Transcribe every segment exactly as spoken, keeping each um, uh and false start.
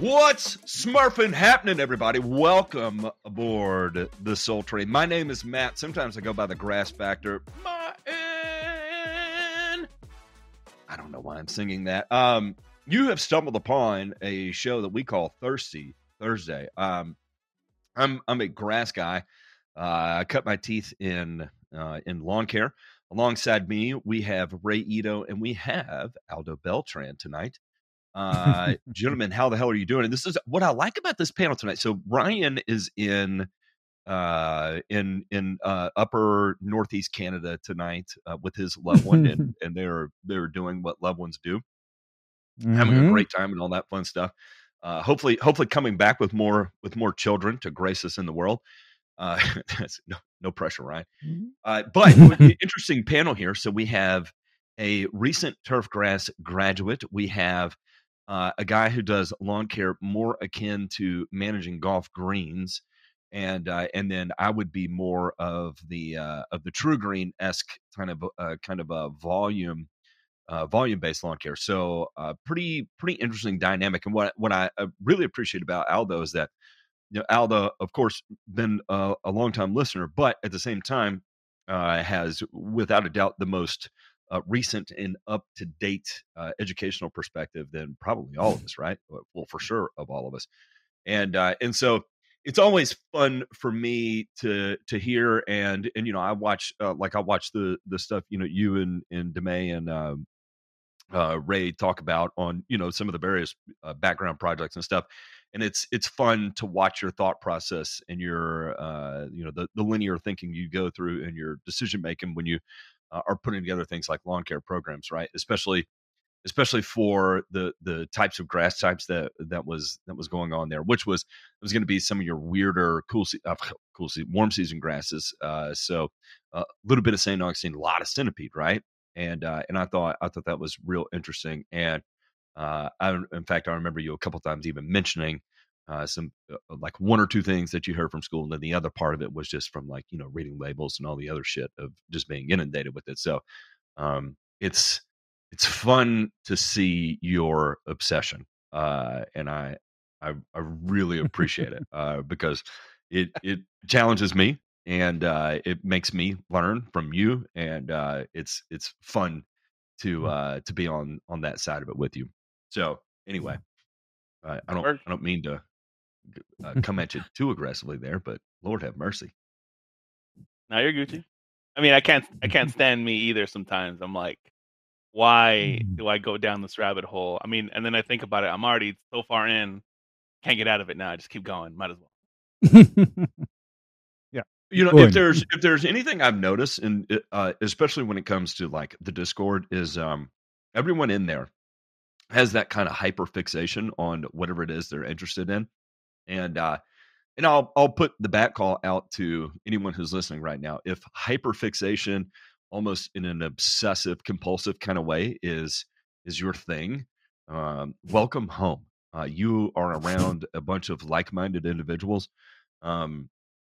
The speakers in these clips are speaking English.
What's smurfing happening, everybody? Welcome aboard the Soul Train. My name is Matt. Sometimes I go by the Grass Factor. My end. I don't know why I'm singing that. Um, you have stumbled upon a show that we call Thirsty Thursday. Um, I'm I'm a grass guy. Uh, I cut my teeth in uh, in lawn care. Alongside me, we have Ray Ito and we have Aldo Beltran tonight. Uh, gentlemen, how the hell are you doing? And this is what I like about this panel tonight. So Ryan is in uh, in in uh, upper northeast Canada tonight uh, with his loved one, and and they're they're doing what loved ones do, mm-hmm. having a great time and all that fun stuff. Uh, hopefully, hopefully coming back with more with more children to grace us in the world. Uh, that's no, no pressure, Ryan. Uh, but interesting panel here. So we have a recent turf grass graduate. We have uh, a guy who does lawn care more akin to managing golf greens, and uh, and then I would be more of the uh, of the True Green esque kind of uh, kind of a volume uh, volume based lawn care. So uh, pretty pretty interesting dynamic. And what what I really appreciate about Aldo is that, you know, Aldo, of course, been a, a long-time listener, but at the same time, uh, has without a doubt the most uh, recent and up-to-date uh, educational perspective than probably all of us, right? Well, for sure, of all of us, and uh, and so it's always fun for me to to hear and and you know I watch uh, like I watch the the stuff you know you and and Demay and um, uh, Ray talk about on you know some of the various uh, background projects and stuff. And it's it's fun to watch your thought process and your uh, you know the, the linear thinking you go through and your decision making when you uh, are putting together things like lawn care programs, right? Especially especially for the the types of grass types that that was that was going on there, which was it was going to be some of your weirder cool se- uh, cool se- warm season grasses. Uh, so a uh, little bit of Saint Augustine, a lot of centipede, right? And uh, and I thought I thought that was real interesting. And Uh, I, in fact, I remember you a couple times even mentioning uh, some uh, like one or two things that you heard from school, and then the other part of it was just from like you know reading labels and all the other shit of just being inundated with it. So um, it's it's fun to see your obsession, uh, and I I, I really appreciate it uh, because it it challenges me and uh, it makes me learn from you, and uh, it's it's fun to uh, to be on on that side of it with you. So anyway, I, I don't I don't mean to uh, come at you too aggressively there, but Lord have mercy. No, you're Gucci. I mean, I can't I can't stand me either. Sometimes I'm like, why do I go down this rabbit hole? I mean, and then I think about it. I'm already so far in, can't get out of it now. I just keep going. Might as well. Yeah, you know, if there's if there's anything I've noticed, and uh, especially when it comes to like the Discord, is um, everyone in there has that kind of hyper fixation on whatever it is they're interested in. And, uh, and I'll, I'll put the back call out to anyone who's listening right now. If hyper fixation almost in an obsessive compulsive kind of way is, is your thing, um, welcome home. Uh, you are around a bunch of like-minded individuals. Um,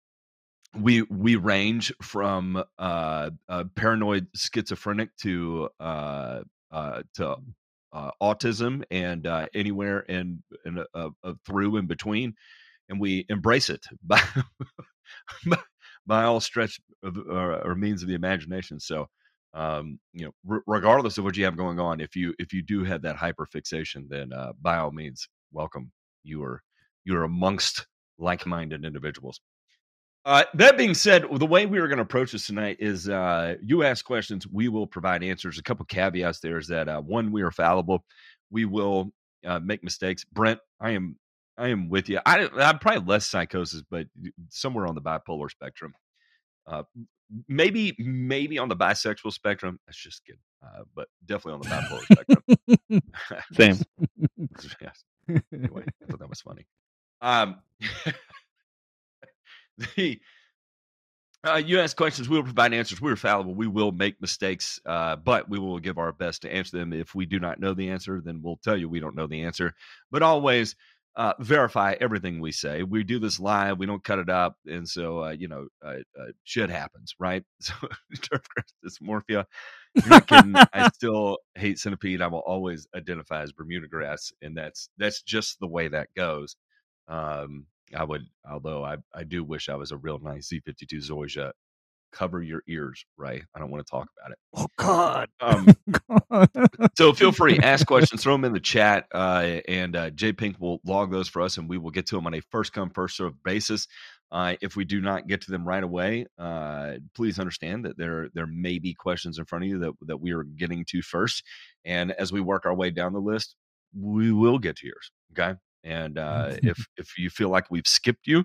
we, we range from, uh, uh paranoid schizophrenic to, uh, uh, to, Uh, autism and uh, anywhere and, and uh, uh, through in between, and we embrace it by by all stretch of, or, or means of the imagination. So, um, you know, r- regardless of what you have going on, if you if you do have that hyper fixation, then uh, by all means, welcome. You are you are amongst like-minded individuals. Uh, that being said, the way we were going to approach this tonight is uh, you ask questions, we will provide answers. A couple caveats there is that uh, one, we are fallible. We will uh, make mistakes. Brent, I am I am with you. I, I'm probably less psychosis, but somewhere on the bipolar spectrum. Uh, maybe maybe on the bisexual spectrum. That's just kidding. Uh, but definitely on the bipolar spectrum. Same. Yes. Anyway, I thought that was funny. Um, the Uh, you ask questions, we will provide answers. We are fallible. We will make mistakes, uh, but we will give our best to answer them. If we do not know the answer, then we'll tell you we don't know the answer. But always, uh, verify everything we say. We do this live. We don't cut it up. And so, uh, you know, uh, uh, shit happens, right? So, turf grass dysmorphia. You're not kidding. I still hate centipede. I will always identify as Bermuda grass, and that's that's just the way that goes. Um, I would, although I, I do wish I was a real nice Z fifty-two zoysia. Cover your ears, right? I don't want to talk about it. Oh God. Um, so feel free, ask questions, throw them in the chat, uh, and uh, J Pink will log those for us, and we will get to them on a first come first served basis. Uh, if we do not get to them right away, uh, please understand that there there may be questions in front of you that that we are getting to first, and as we work our way down the list, we will get to yours. Okay, and uh, if if you feel like we've skipped you,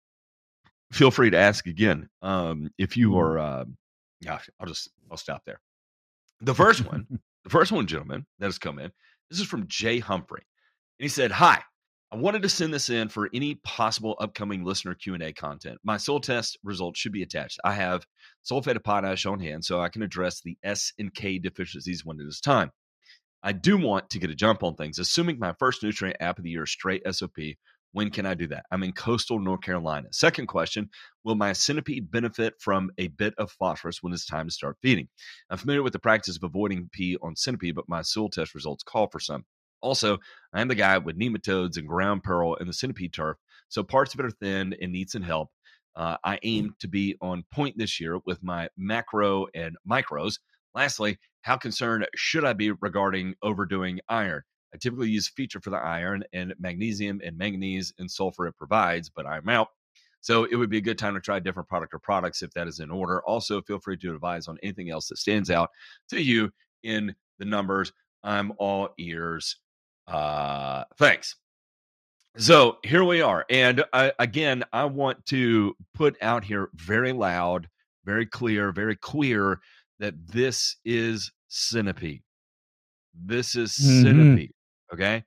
feel free to ask again. Um, if you are, uh, gosh, I'll just I'll stop there. The first one, the first one, gentlemen, that has come in. This is from Jay Humphrey, and he said, "Hi, I wanted to send this in for any possible upcoming listener Q and A content. My soil test results should be attached. I have sulfate of potash on hand, so I can address the S and K deficiencies when it is time. I do want to get a jump on things. Assuming my first nutrient app of the year is straight S O P, when can I do that? I'm in coastal North Carolina. Second question, will my centipede benefit from a bit of phosphorus when it's time to start feeding? I'm familiar with the practice of avoiding P on centipede, but my soil test results call for some. Also, I am the guy with nematodes and ground pearl in the centipede turf, so parts of it are thin and need some help. Uh, I aim to be on point this year with my macro and micros. Lastly, how concerned should I be regarding overdoing iron? I typically use feature for the iron and magnesium and manganese and sulfur it provides, but I'm out. So it would be a good time to try a different product or products if that is in order. Also, feel free to advise on anything else that stands out to you in the numbers. I'm all ears. Uh, thanks. So here we are. And I, again, I want to put out here very loud, very clear, very queer that this is centipede. This is Mhm. centipede. Okay.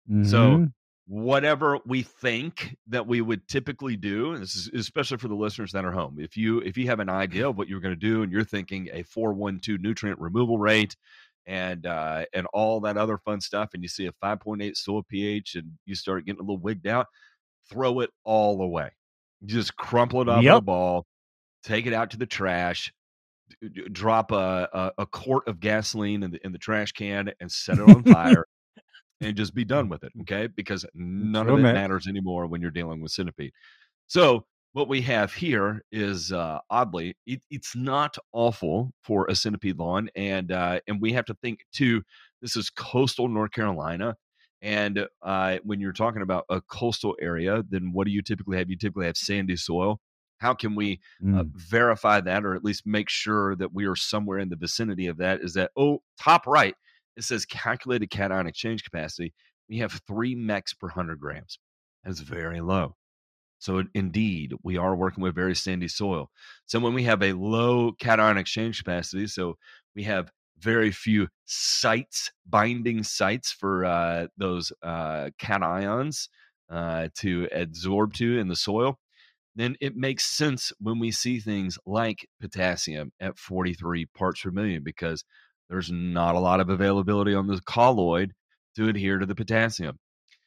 So Mhm. whatever we think that we would typically do, and this is especially for the listeners that are home. If you if you have an idea of what you're going to do and you're thinking a four one two nutrient removal rate and uh, and all that other fun stuff, and you see a five point eight soil pH and you start getting a little wigged out, throw it all away. Just crumple it up in a Yep. ball, take it out to the trash, d- d- drop a, a, a quart of gasoline in the in the trash can and set it on fire. And just be done with it, okay? Because none True, of it man. matters anymore when you're dealing with centipede. So what we have here is uh, oddly, it, it's not awful for a centipede lawn, and uh, and we have to think too. This is coastal North Carolina, and uh, when you're talking about a coastal area, then what do you typically have? You typically have sandy soil. How can we uh, Mm. verify that, or at least make sure that we are somewhere in the vicinity of that? Is that oh, top right? It says calculated cation exchange capacity. We have three mecs per one hundred grams. That's very low. So indeed, we are working with very sandy soil. So when we have a low cation exchange capacity, so we have very few sites, binding sites for uh, those uh, cations uh, to absorb to in the soil, then it makes sense when we see things like potassium at forty-three parts per million because there's not a lot of availability on the colloid to adhere to the potassium.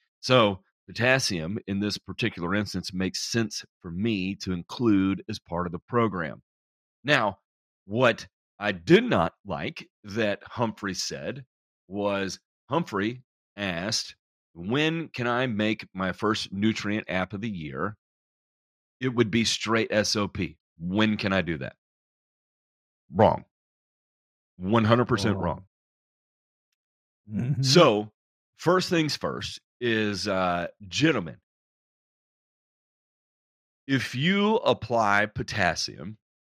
So potassium in this particular instance makes sense for me to include as part of the program. Now, what I did not like that Humphrey said was Humphrey asked, when can I make my first nutrient app of the year? It would be straight S O P. When can I do that? Wrong. one hundred percent wrong. Mhm. So, first things first is, uh, gentlemen, if you apply potassium,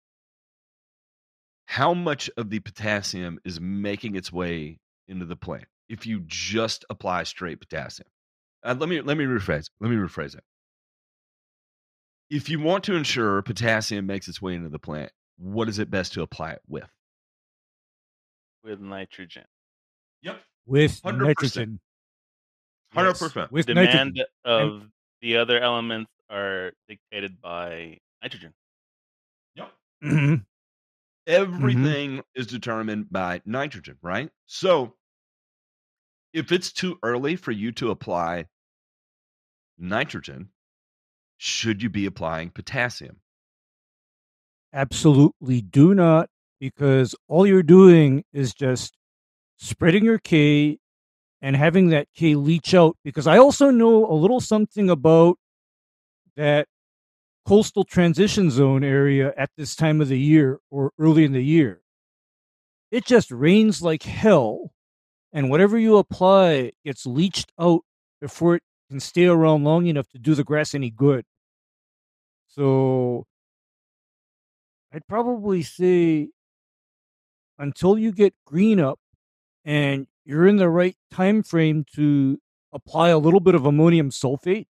how much of the potassium is making its way into the plant? If you just apply straight potassium, uh, let me let me rephrase. Let me rephrase it. If you want to ensure potassium makes its way into the plant, what is it best to apply it with? with nitrogen. Yep, With one hundred percent. nitrogen. one hundred Yes, percent. with Demand nitrogen. of the other elements are dictated by nitrogen. Yep. Mhm. Everything is determined by nitrogen, right? So if it's too early for you to apply nitrogen, should you be applying potassium? Absolutely do not, because all you're doing is just spreading your K and having that K leach out. Because I also know a little something about that coastal transition zone area at this time of the year or early in the year. It just rains like hell, and whatever you apply gets leached out before it can stay around long enough to do the grass any good. So I'd probably say until you get green up and you're in the right time frame to apply a little bit of ammonium sulfate,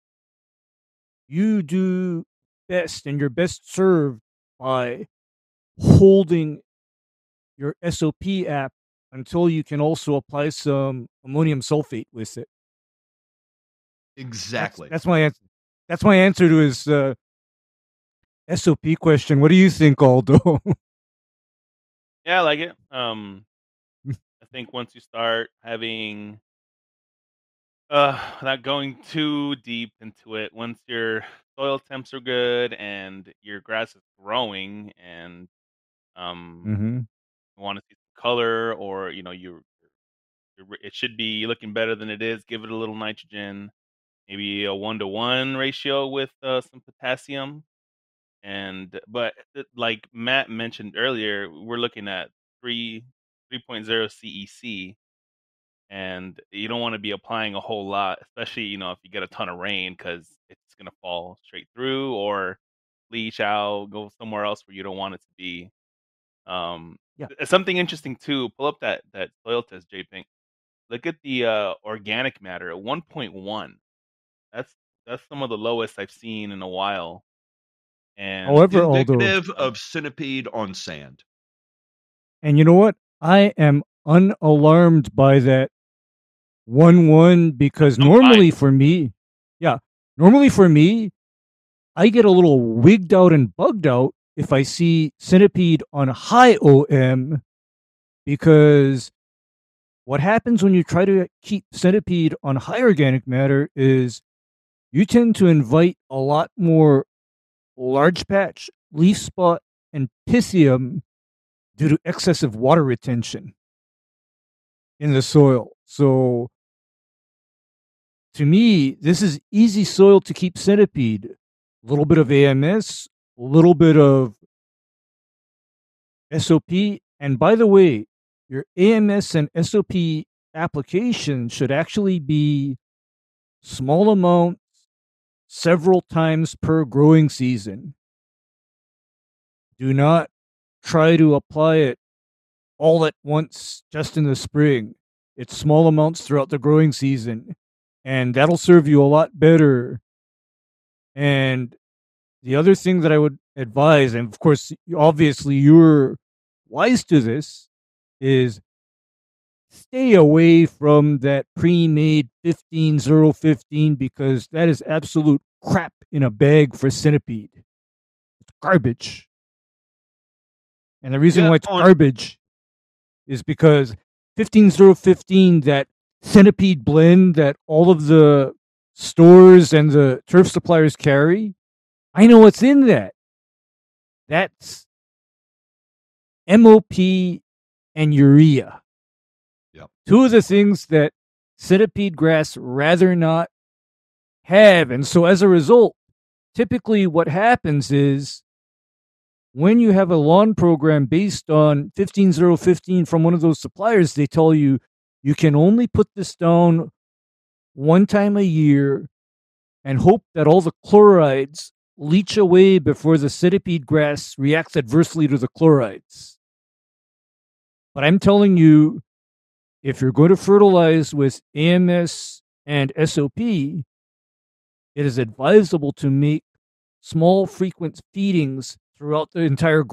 you do best, and you're best served by holding your S O P app until you can also apply some ammonium sulfate with it. Exactly. That's, that's my answer. That's my answer to his uh, S O P question. What do you think, Aldo? Yeah, I like it. Um, I think once you start having, uh, not going too deep into it, once your soil temps are good and your grass is growing, and um, mm-hmm. you want to see some color, or you know, you it should be looking better than it is. Give it a little nitrogen, maybe a one to one ratio with uh, some potassium. And but uh, like Matt mentioned earlier, we're looking at three three point zero C E C, and you don't want to be applying a whole lot, especially you know if you get a ton of rain, because it's gonna fall straight through or leach out, go somewhere else where you don't want it to be. Um, Yeah. th- something interesting too. Pull up that that soil test, J Pink. Look at the uh, organic matter at one point one. That's that's some of the lowest I've seen in a while. And However, Aldo, indicative of centipede on sand. and you know what? I am unalarmed by that one one because I'm normally fine. for me, yeah, normally for me, I get a little wigged out and bugged out if I see centipede on high O M, because what happens when you try to keep centipede on high organic matter is you tend to invite a lot more large patch, leaf spot, and pythium due to excessive water retention in the soil. So to me, this is easy soil to keep centipede. A little bit of A M S, a little bit of S O P. And by the way, your A M S and S O P application should actually be small amounts several times per growing season. Do not try to apply it all at once just in the spring. It's small amounts throughout the growing season, and that'll serve you a lot better. And the other thing that I would advise, and of course, obviously you're wise to this, is stay away from that pre-made fifteen zero fifteen, because that is absolute crap in a bag for centipede. It's garbage. And the reason Yeah, why it's on- garbage is because fifteen zero fifteen, that centipede blend that all of the stores and the turf suppliers carry, I know what's in that. That's M O P and urea. Yep. Two of the things that centipede grass rather not have. And so as a result, typically what happens is when you have a lawn program based on fifteen zero fifteen from one of those suppliers, they tell you you can only put this down one time a year and hope that all the chlorides leach away before the centipede grass reacts adversely to the chlorides. But I'm telling you, if you're going to fertilize with A M S and S O P, it is advisable to make small, frequent feedings throughout the entire.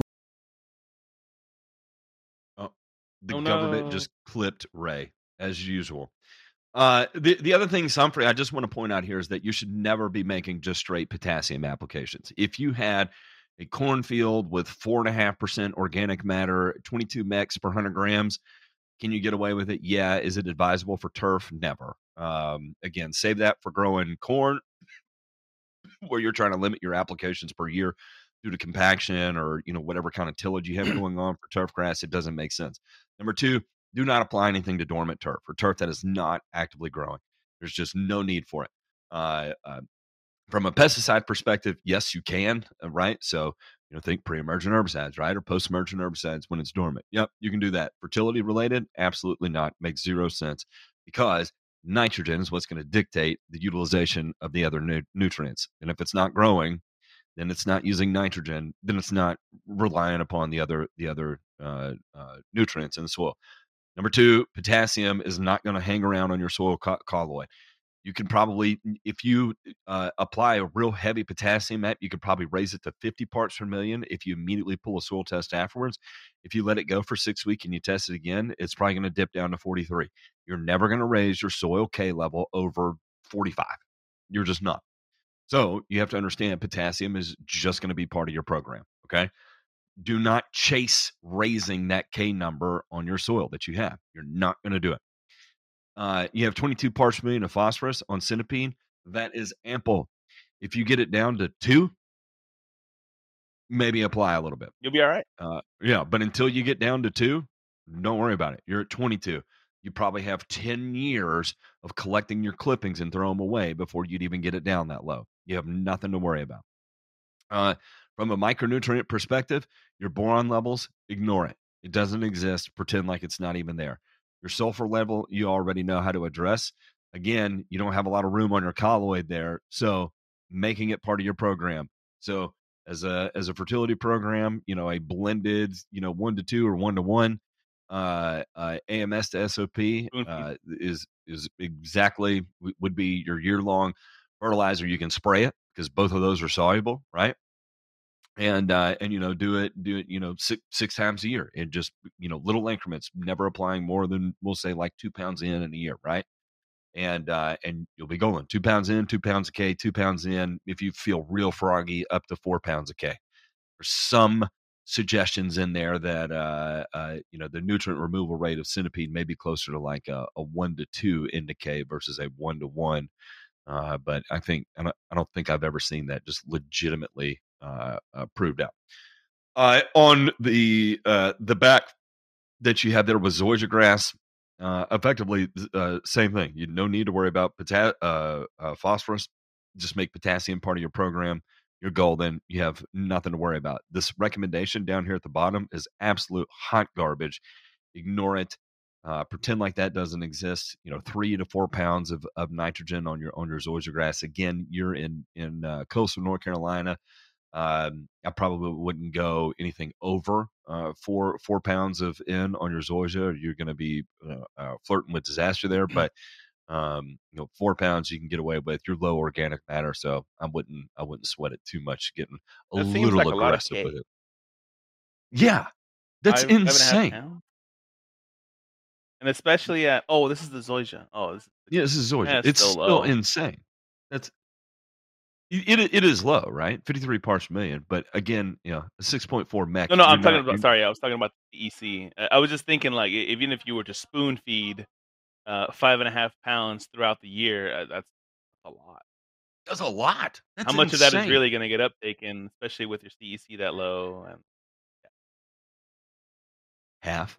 Oh, the Oh, government no. just clipped Ray, as usual. Uh, the, the other thing, Humphrey, I just want to point out here is that you should never be making just straight potassium applications. If you had a cornfield with four point five percent organic matter, twenty-two mecs per one hundred grams, Can you get away with it? Yeah. Is it advisable for turf? Never. Um, again, save that for growing corn, where you're trying to limit your applications per year due to compaction or, you know, whatever kind of tillage you have going on for turf grass. It doesn't make sense. Number two, do not apply anything to dormant turf or turf that is not actively growing. There's just no need for it. Uh, uh, from a pesticide perspective, yes, you can, uh, right? So, you know, think pre-emergent herbicides, right? Or post-emergent herbicides when it's dormant. Yep, you can do that. Fertility related? Absolutely not. Makes zero sense, because nitrogen is what's going to dictate the utilization of the other nu- nutrients. And if it's not growing, then it's not using nitrogen. Then it's not relying upon the other the other uh, uh, nutrients in the soil. Number two, potassium is not going to hang around on your soil co- colloid. You can probably, if you uh, apply a real heavy potassium map, you could probably raise it to fifty parts per million if you immediately pull a soil test afterwards. If you let it go for six weeks and you test it again, it's probably going to dip down to forty-three. You're never going to raise your soil K level over forty-five. You're just not. So you have to understand potassium is just going to be part of your program, okay? Do not chase raising that K number on your soil that you have. You're not going to do it. Uh, you have twenty-two parts per million of phosphorus on centipede. That is ample. If you get it down to two, maybe apply a little bit. You'll be all right. Uh, yeah, but until you get down to two, don't worry about it. You're at twenty-two. You probably have ten years of collecting your clippings and throw them away before you'd even get it down that low. You have nothing to worry about. Uh, from a micronutrient perspective, your boron levels, ignore it. It doesn't exist. Pretend like it's not even there. Your sulfur level, you already know how to address. Again, you don't have a lot of room on your colloid there, so making it part of your program. So as a as a fertility program, you know, a blended, you know, one to two or one to one, uh, uh, A M S to S O P uh, is is exactly would be your year long fertilizer. You can spray it because both of those are soluble, right? And, uh, and, you know, do it, do it, you know, six, six times a year and just, you know, little increments, never applying more than, we'll say, like two pounds in in a year. Right. And, uh, and you'll be going two pounds in, two pounds of K, two pounds in. If you feel real froggy, up to four pounds of K. There's some suggestions in there that, uh, uh, you know, the nutrient removal rate of centipede may be closer to like a, a one to two into K versus a one to one. Uh, but I think, I don't, I don't think I've ever seen that just legitimately uh, uh, proved out. Uh, on the uh, the back that you have there with zoysia grass, uh, effectively uh, same thing. You no need to worry about pota- uh, uh, phosphorus. Just make potassium part of your program. You're golden. You have nothing to worry about. This recommendation down here at the bottom is absolute hot garbage. Ignore it. Uh, pretend like that doesn't exist. You know, three to four pounds of, of nitrogen on your on your zoysia grass. Again, you're in in uh, coastal North Carolina. Um, I probably wouldn't go anything over uh, four four pounds of in on your zoysia. You're going to be uh, uh, flirting with disaster there. But um, you know, four pounds you can get away with. You're low organic matter, so I wouldn't I wouldn't sweat it too much. Getting a That seems little like a lot of aggressive K. with it. Yeah, that's Five, five and a half insane. pounds? And especially at oh, this is the zoysia. Oh, this is Yeah, this is zoysia. that's It's still still low. insane. That's it. It is low, right? fifty-three parts per million. But again, you know, a six point four mech. No, no, you're I'm talking not- about. you're- Sorry, I was talking about the E C. Uh, I was just thinking, like, e- even if you were to spoon feed uh, five and a half pounds throughout the year, uh, that's a lot. That's a lot. That's How much of that is insane. really going to get uptaken, especially with your C E C that low? And Half.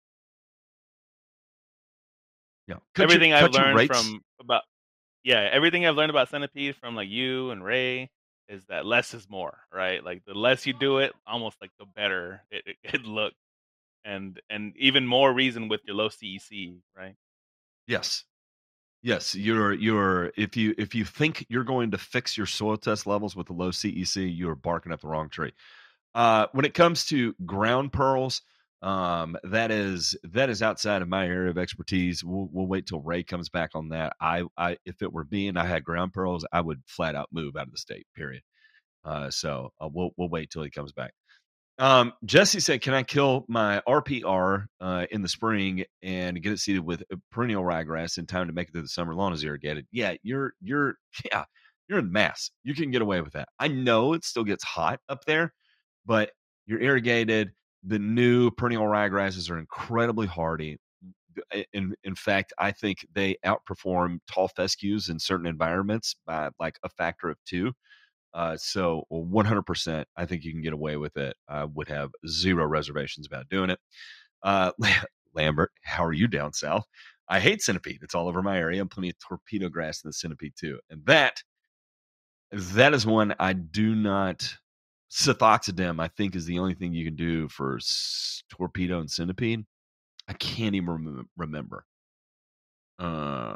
Yeah. Cut everything your, I've cut your learned rates. from about yeah, everything I've learned about centipede from like you and Ray is that less is more, right? Like the less you do it, almost like the better it, it, it looks, and and even more reason with your low C E C, right? Yes. Yes, you're you're if you if you think you're going to fix your soil test levels with the low C E C, you are barking up the wrong tree. Uh, when it comes to ground pearls, um, that is that is outside of my area of expertise. We'll we'll wait till Ray comes back on that. I I if it were me and I had ground pearls, I would flat out move out of the state. Period. Uh, so uh, we'll we'll wait till he comes back. Um, Jesse said, "Can I kill my R P R uh, in the spring and get it seeded with perennial ryegrass in time to make it through the summer? Lawn is irrigated." Yeah, you're you're yeah you're in Mass. You can get away with that. I know it still gets hot up there, but you're irrigated. The new perennial ryegrasses are incredibly hardy. in in fact, I think they outperform tall fescues in certain environments by like a factor of two. Uh, so one hundred percent, I think you can get away with it. I would have zero reservations about doing it. Uh, Lambert, how are you down south? I hate centipede. It's all over my area. And plenty of torpedo grass in the centipede too. And that, that is one I do not. Sethoxidem, I think, is the only thing you can do for s- torpedo and centipede. I can't even rem- remember. Uh,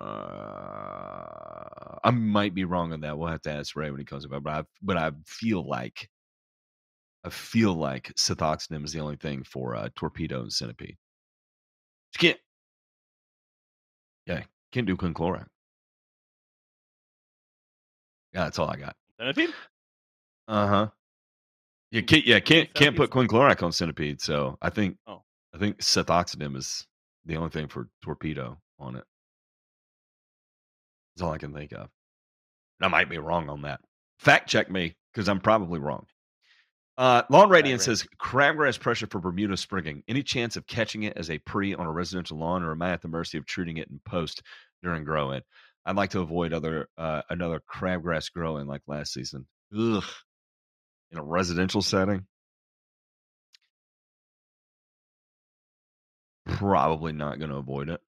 I might be wrong on that. We'll have to ask Ray when he comes about. But I, but I feel like, I feel like sethoxidem is the only thing for uh, torpedo and centipede. You can't. Yeah, can't do quinclorac. Yeah, that's all I got. Centipede? Uh huh. You can't. Yeah, can't can't put quinclorac on centipede. So I think Oh. I think sethoxidem is the only thing for torpedo on it. That's all I can think of. And I might be wrong on that. Fact check me, because I'm probably wrong. Uh, Lawn Radiant says, crabgrass pressure for Bermuda sprigging. Any chance of catching it as a pre on a residential lawn, or am I at the mercy of treating it in post during grow-in? I'd like to avoid other uh, another crabgrass grow-in like last season. Ugh. In a residential setting? Probably not going to avoid it.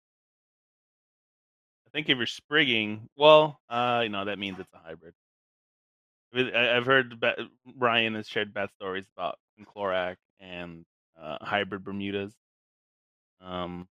I think if you're sprigging, well, uh, you know, that means it's a hybrid. I- I've heard ba- Ryan has shared bad stories about Clorac and uh, hybrid Bermudas. Um,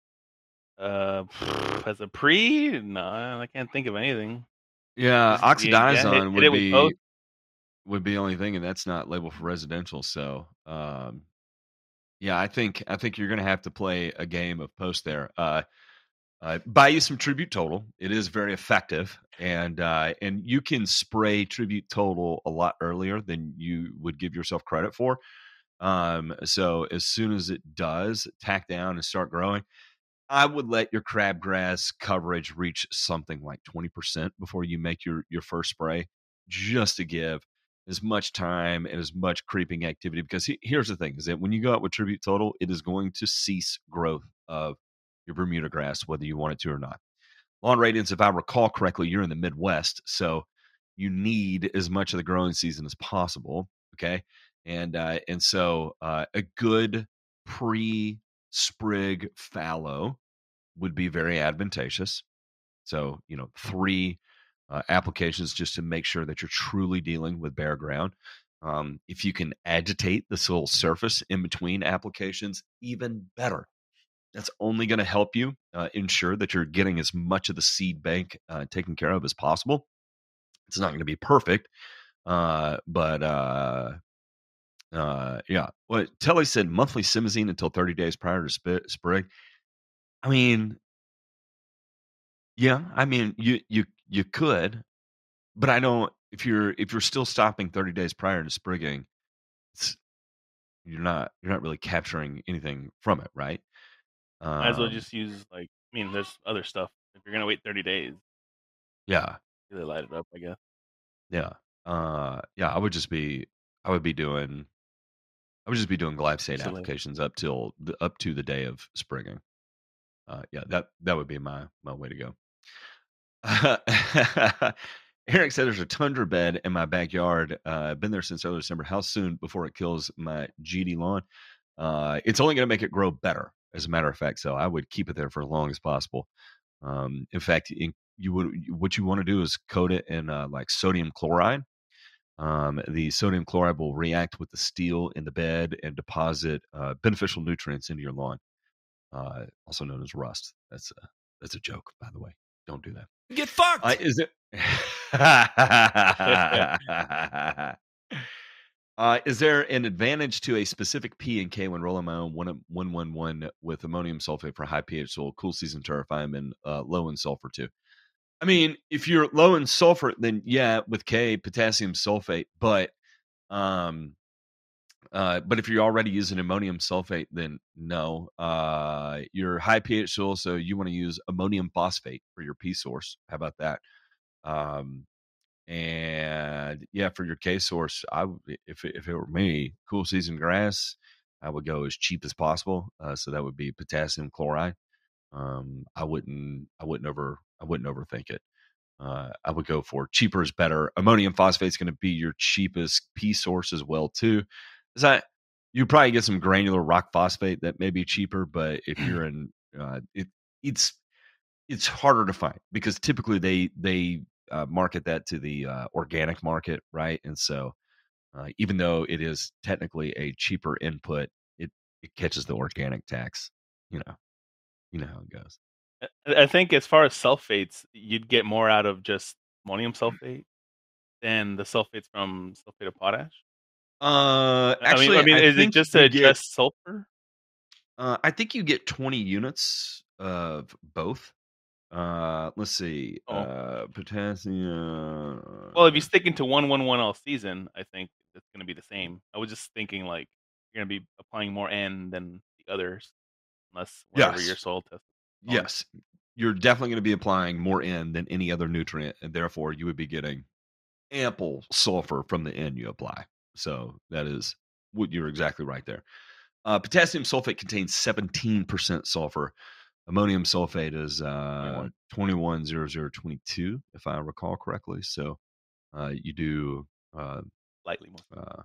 uh, as a pre, no, I can't think of anything. Yeah, Just- yeah, oxidizone hit- hit would it with be both. would be the only thing, and that's not labeled for residential. So, um, yeah, I think I think you're going to have to play a game of post there. Uh, uh, buy you some Tribute Total. It is very effective, and uh, and you can spray Tribute Total a lot earlier than you would give yourself credit for. Um, so as soon as it does tack down and start growing, I would let your crabgrass coverage reach something like twenty percent before you make your your first spray, just to give as much time and as much creeping activity. Because he, here's the thing: is that when you go out with Tribute Total, it is going to cease growth of your Bermuda grass, whether you want it to or not. Lawn Radiance, if I recall correctly, you're in the Midwest, so you need as much of the growing season as possible. Okay, and uh, and so uh, a good pre sprig fallow would be very advantageous. So, you know, three uh, applications just to make sure that you're truly dealing with bare ground. Um, if you can agitate the soil surface in between applications, even better. That's only going to help you uh, ensure that you're getting as much of the seed bank uh, taken care of as possible. It's not going to be perfect, uh, but uh, uh, yeah. Well, Telly said monthly simazine until thirty days prior to sp- sprig. I mean, yeah, I mean, you you you could, but I don't. If you're if you're still stopping thirty days prior to sprigging, it's, you're not you're not really capturing anything from it, right? Might as well Um, just use like. I mean, there's other stuff. If you're gonna wait thirty days, yeah, really light it up, I guess. yeah, uh, yeah. I would just be I would be doing I would just be doing glyphosate Absolutely. applications up till the, up to the day of sprigging. Uh, yeah, that that would be my my way to go. Eric said there's a tundra bed in my backyard. Uh, I've been there since early December. How soon before it kills my G D lawn? Uh, it's only going to make it grow better, as a matter of fact. So I would keep it there for as long as possible. Um, in fact, in, you would what you want to do is coat it in uh, like sodium chloride. Um, the sodium chloride will react with the steel in the bed and deposit uh, beneficial nutrients into your lawn, uh, also known as rust. That's a that's a joke, by the way. Don't do that. Get fucked. Uh, is it? uh, is there an advantage to a specific P and K when rolling my own one one one one with ammonium sulfate for high pH soil, cool season turf? I'm in uh, low in sulfur too. I mean, if you're low in sulfur, then yeah, with K, potassium sulfate. But um, uh, but if you're already using ammonium sulfate, then no. Uh, your high pH soil, so you want to use ammonium phosphate for your P source. How about that? Um, and yeah, for your K source, I would, if it, if it were me, cool season grass, I would go as cheap as possible. Uh, so that would be potassium chloride. Um, I wouldn't, I wouldn't over, I wouldn't overthink it. Uh, I would go for cheaper is better. Ammonium phosphate is going to be your cheapest P source as well too. Is that you probably get some granular rock phosphate that may be cheaper, but if you're in, uh, it, it's it's harder to find because typically they they uh, market that to the uh, organic market, right? And so uh, even though it is technically a cheaper input, it it catches the organic tax. You know, you know how it goes. I I think as far as sulfates, you'd get more out of just ammonium sulfate than the sulfates from sulfate of potash. Uh, I mean, actually, I mean, I is it think just you to get. address sulfur? Uh, I think you get twenty units of both. Uh, let's see. Oh, Uh, potassium. well, if you stick into one one one all season, I think it's going to be the same. I was just thinking like you're going to be applying more N than the others, unless whatever your Yes. soil test. on. Yes. You're definitely going to be applying more N than any other nutrient, and therefore you would be getting ample sulfur from the N you apply. So that is what you're exactly right there. Uh, potassium sulfate contains seventeen percent sulfur. Ammonium sulfate is uh, twenty-one zero zero twenty-two, if I recall correctly. So uh, you do uh, Slightly more. uh,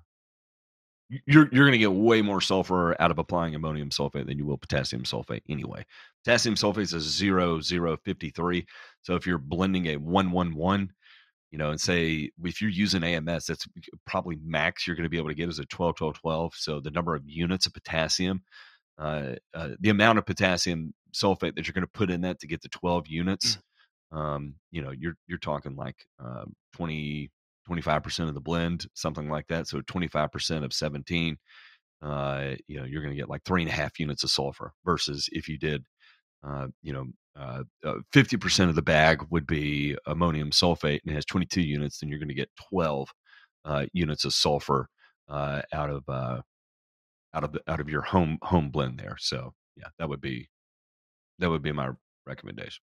you're you're going to get way more sulfur out of applying ammonium sulfate than you will potassium sulfate anyway. Potassium sulfate is a zero zero fifty-three. So if you're blending a one one one, you know, and say if you're using A M S, that's probably max you're going to be able to get is a twelve twelve twelve. So the number of units of potassium, uh, uh, the amount of potassium sulfate that you're going to put in that to get the twelve units, um, you know, you're you're talking like uh, twenty, twenty-five percent of the blend, something like that. So twenty-five percent of seventeen, uh, you know, you're going to get like three and a half units of sulfur versus if you did, uh, you know, uh, uh, fifty percent of the bag would be ammonium sulfate and it has twenty-two units, then you're going to get twelve uh, units of sulfur uh, out of uh, out of the, out of your home home blend there. So yeah, that would be that would be my recommendation.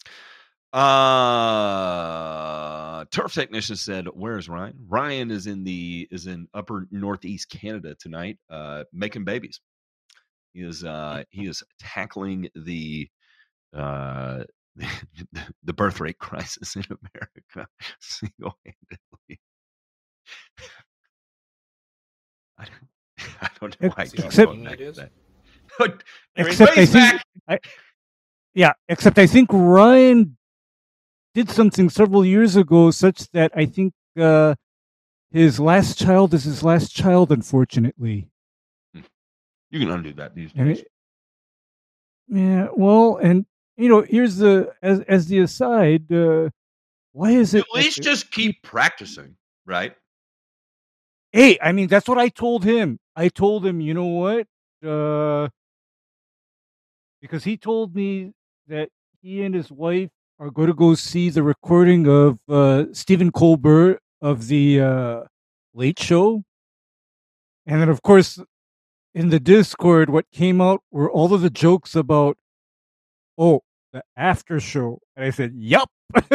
Uh, Turf Technician said, "Where's Ryan? Ryan is in the is in Upper Northeast Canada tonight, uh, making babies. He is uh, he is tackling the uh, the, the birth rate crisis in America single handedly. I don't, I don't know why I keep Except- going back to that. Except I think, I, yeah. Except I think Ryan did something several years ago, such that I think uh, his last child is his last child. Unfortunately, you can undo that these And days. it- yeah. Well, and you know, here's the as as the aside. Uh, why is it? At least just keep practicing, right? Hey, I mean, that's what I told him. I told him, you know what? Uh, because he told me that he and his wife are going to go see the recording of uh, Stephen Colbert of the uh, Late Show. And then, of course, in the Discord, what came out were all of the jokes about, oh, the after show. And I said, yup.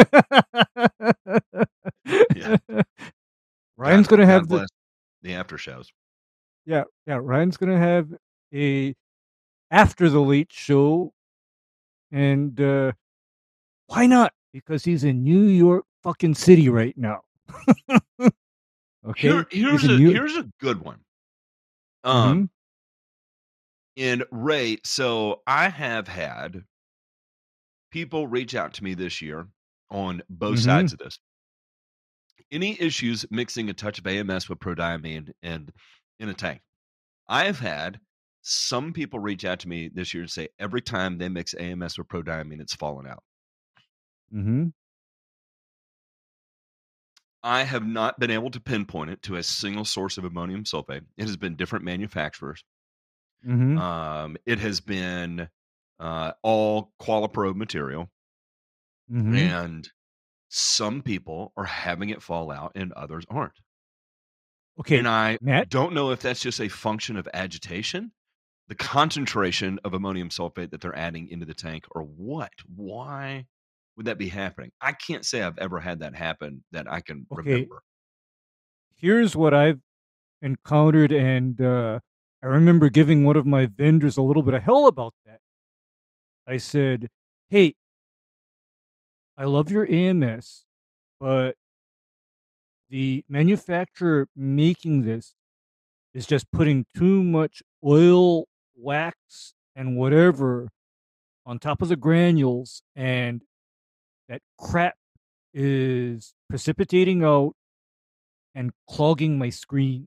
Yeah. Ryan's God- going to God have the bless the after shows. Yeah, yeah. Ryan's gonna have a after the Late Show, and uh, why not? Because he's in New York fucking city right now. Okay, Here, here's He's a in New- here's a good one. Um, Mhm. and Ray, so I have had people reach out to me this year on both Mhm. sides of this. Any issues mixing a touch of A M S with prodiamine and in a tank? I have had some people reach out to me this year and say every time they mix A M S with prodiamine, it's fallen out. Mhm. I have not been able to pinpoint it to a single source of ammonium sulfate. It has been different manufacturers. Mhm. Um, it has been uh, all Qualipro material, Mhm. and some people are having it fall out, and others aren't. Okay, And I Matt. don't know if that's just a function of agitation, the concentration of ammonium sulfate that they're adding into the tank, or what. Why would that be happening? I can't say I've ever had that happen that I can Okay. remember. Here's what I've encountered, and uh, I remember giving one of my vendors a little bit of hell about that. I said, hey, I love your A M S, but the manufacturer making this is just putting too much oil, wax, and whatever on top of the granules, and that crap is precipitating out and clogging my screen.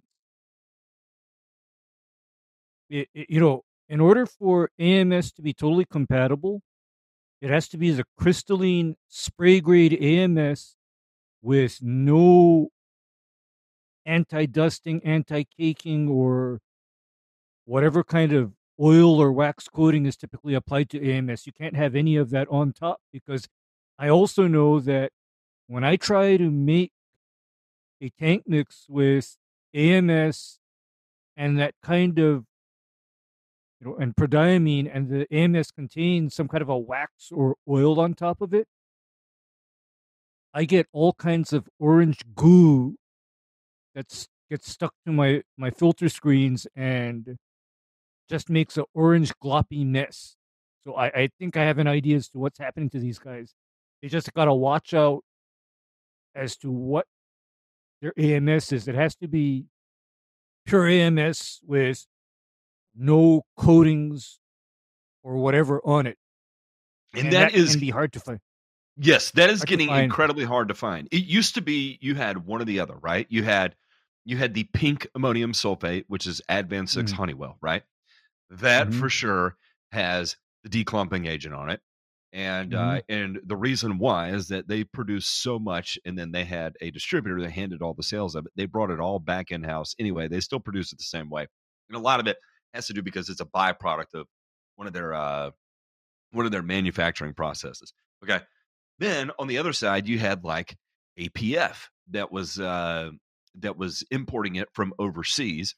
It, it, you know, in order for A M S to be totally compatible, it has to be the crystalline spray grade A M S with no anti-dusting, anti-caking, or whatever kind of oil or wax coating is typically applied to A M S. You can't have any of that on top, because I also know that when I try to make a tank mix with A M S and that kind of, you know, and prodiamine, and the A M S contains some kind of a wax or oil on top of it, I get all kinds of orange goo that gets stuck to my, my filter screens and just makes an orange gloppy mess. So I, I think I have an idea as to what's happening to these guys. They just got to watch out as to what their A M S is. It has to be pure A M S with no coatings or whatever on it. And, and that, that is can be hard to find. Yes, that is getting incredibly hard to find. It used to be you had one or the other, right? You had you had the pink ammonium sulfate, which is Advan six mm. Honeywell, right? That mm-hmm. for sure has the declumping agent on it. And mm-hmm. uh, and the reason why is that they produced so much, and then they had a distributor that handled all the sales of it. They brought it all back in-house. Anyway, they still produce it the same way. And a lot of it has to do because it's a byproduct of one of their uh, one of their manufacturing processes. Okay. Then on the other side, you had like A P F that was uh, that was importing it from overseas,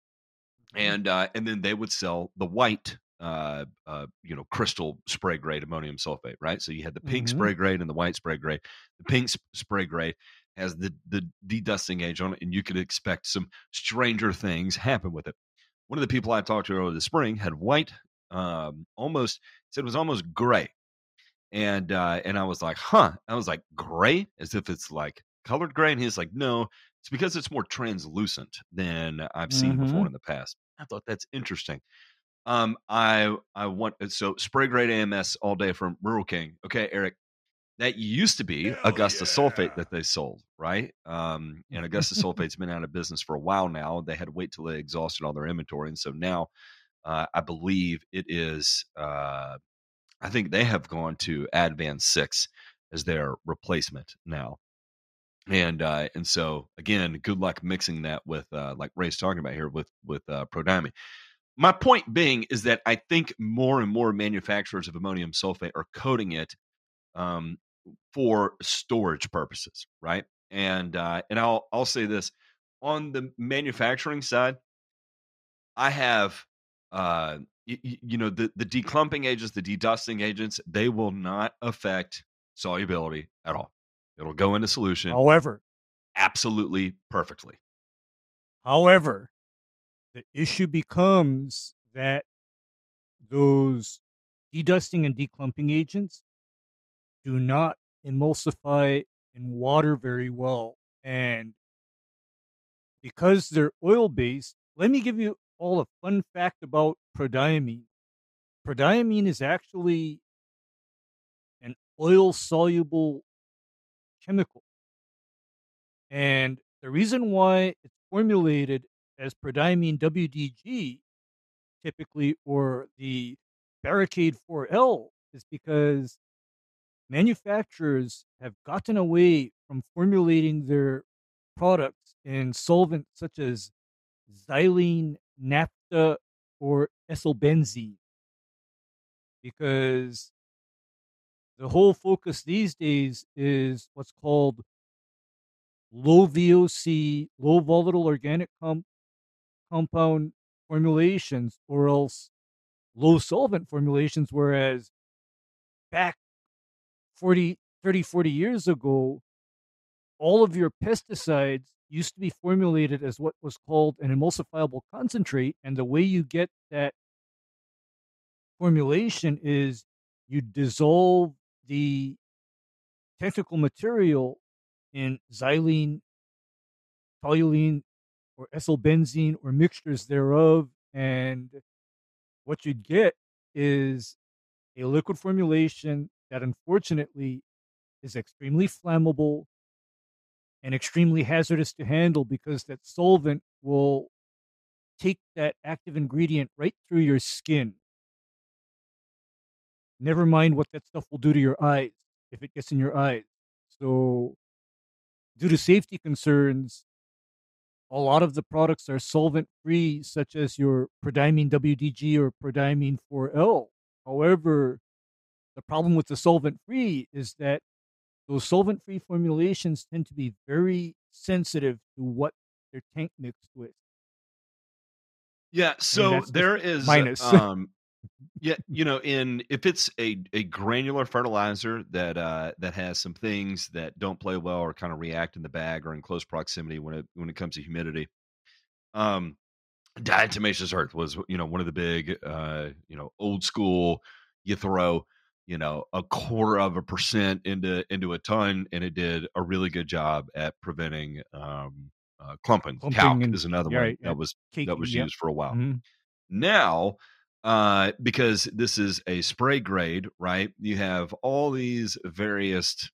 and uh, and then they would sell the white, uh, uh, you know, crystal spray grade ammonium sulfate, right? So you had the pink mm-hmm. spray grade and the white spray grade. The pink sp- spray grade has the the dedusting age on it, and you could expect some stranger things happen with it. One of the people I talked to earlier this spring had white, um, almost said it was almost gray. And uh, and I was like, huh. I was like, gray? As if it's like colored gray. And he's like, no, it's because it's more translucent than I've seen mm-hmm. before in the past. I thought that's interesting. Um, I I want so spray grade A M S all day from Rural King. Okay, Eric, that used to be Hell Augusta yeah. Sulfate that they sold, right? Um, and Augusta Sulfate's been out of business for a while now. They had to wait till they exhausted all their inventory, and so now uh, I believe it is. Uh, I think they have gone to Advan six as their replacement now. And uh, and so, again, good luck mixing that with, uh, like Ray's talking about here, with, with uh, prodiamine. My point being is that I think more and more manufacturers of ammonium sulfate are coating it um, for storage purposes, right? And uh, and I'll I'll say this. On the manufacturing side, I have... Uh, You, you know, the, the declumping agents, the dedusting agents, they will not affect solubility at all. It'll go into solution. However, absolutely perfectly. However, the issue becomes that those dedusting and declumping agents do not emulsify in water very well. And because they're oil-based, let me give you all a fun fact about prodiamine. Prodiamine is actually an oil-soluble chemical. And the reason why it's formulated as prodiamine W D G, typically, or the Barricade four L, is because manufacturers have gotten away from formulating their products in solvents such as xylene, naphtha, or ethylbenzene, because the whole focus these days is what's called low V O C, low volatile organic com- compound formulations, or else low solvent formulations, whereas back forty, thirty, forty years ago, all of your pesticides used to be formulated as what was called an emulsifiable concentrate, and the way you get that formulation is you dissolve the technical material in xylene, toluene, or ethylbenzene, or mixtures thereof, and what you'd get is a liquid formulation that unfortunately is extremely flammable and extremely hazardous to handle, because that solvent will take that active ingredient right through your skin. Never mind what that stuff will do to your eyes if it gets in your eyes. So, due to safety concerns, a lot of the products are solvent free, such as your prodiamine W D G or prodiamine four L. However, the problem with the solvent free is that those solvent free formulations tend to be very sensitive to what they're tank mixed with. Yeah, And so that's the there is minus. um yeah, you know, in if it's a a granular fertilizer that uh that has some things that don't play well or kind of react in the bag or in close proximity when it when it comes to humidity. Um diatomaceous earth was, you know, one of the big uh, you know, old school, you throw, you know, a quarter of a percent into into a ton and it did a really good job at preventing um uh, clumping. Clumping Talc and is another yeah, one right, that and was that caking. was Yep. used for a while. Mhm. Now, uh, because this is a spray grade, right? You have all these various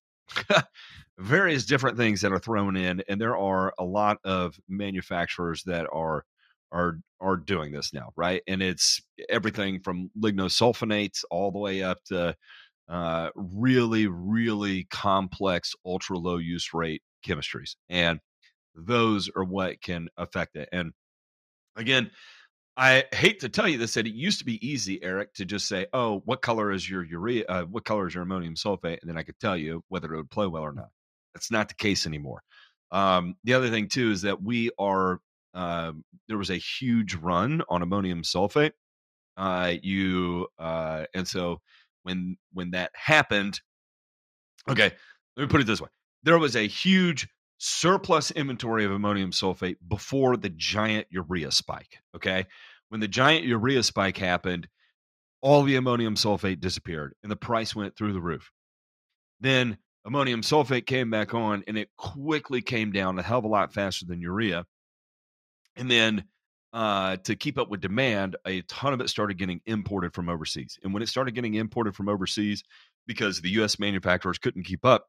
various different things that are thrown in, and there are a lot of manufacturers that are are are doing this now, right? And it's everything from lignosulfonates all the way up to uh, really, really complex, ultra low use rate chemistries, and those are what can affect it. And again, I hate to tell you this, that it used to be easy, Eric, to just say, "Oh, what color is your urea? Uh, what color is your ammonium sulfate?" And then I could tell you whether it would play well or not. That's not the case anymore. Um, the other thing too is that we are um, there was a huge run on ammonium sulfate. Uh, you uh, and so when when that happened, okay, let me put it this way: there was a huge surplus inventory of ammonium sulfate before the giant urea spike. Okay. When the giant urea spike happened, all the ammonium sulfate disappeared and the price went through the roof. Then ammonium sulfate came back on and it quickly came down a hell of a lot faster than urea. And then uh, to keep up with demand, a ton of it started getting imported from overseas. And when it started getting imported from overseas, because the U S manufacturers couldn't keep up,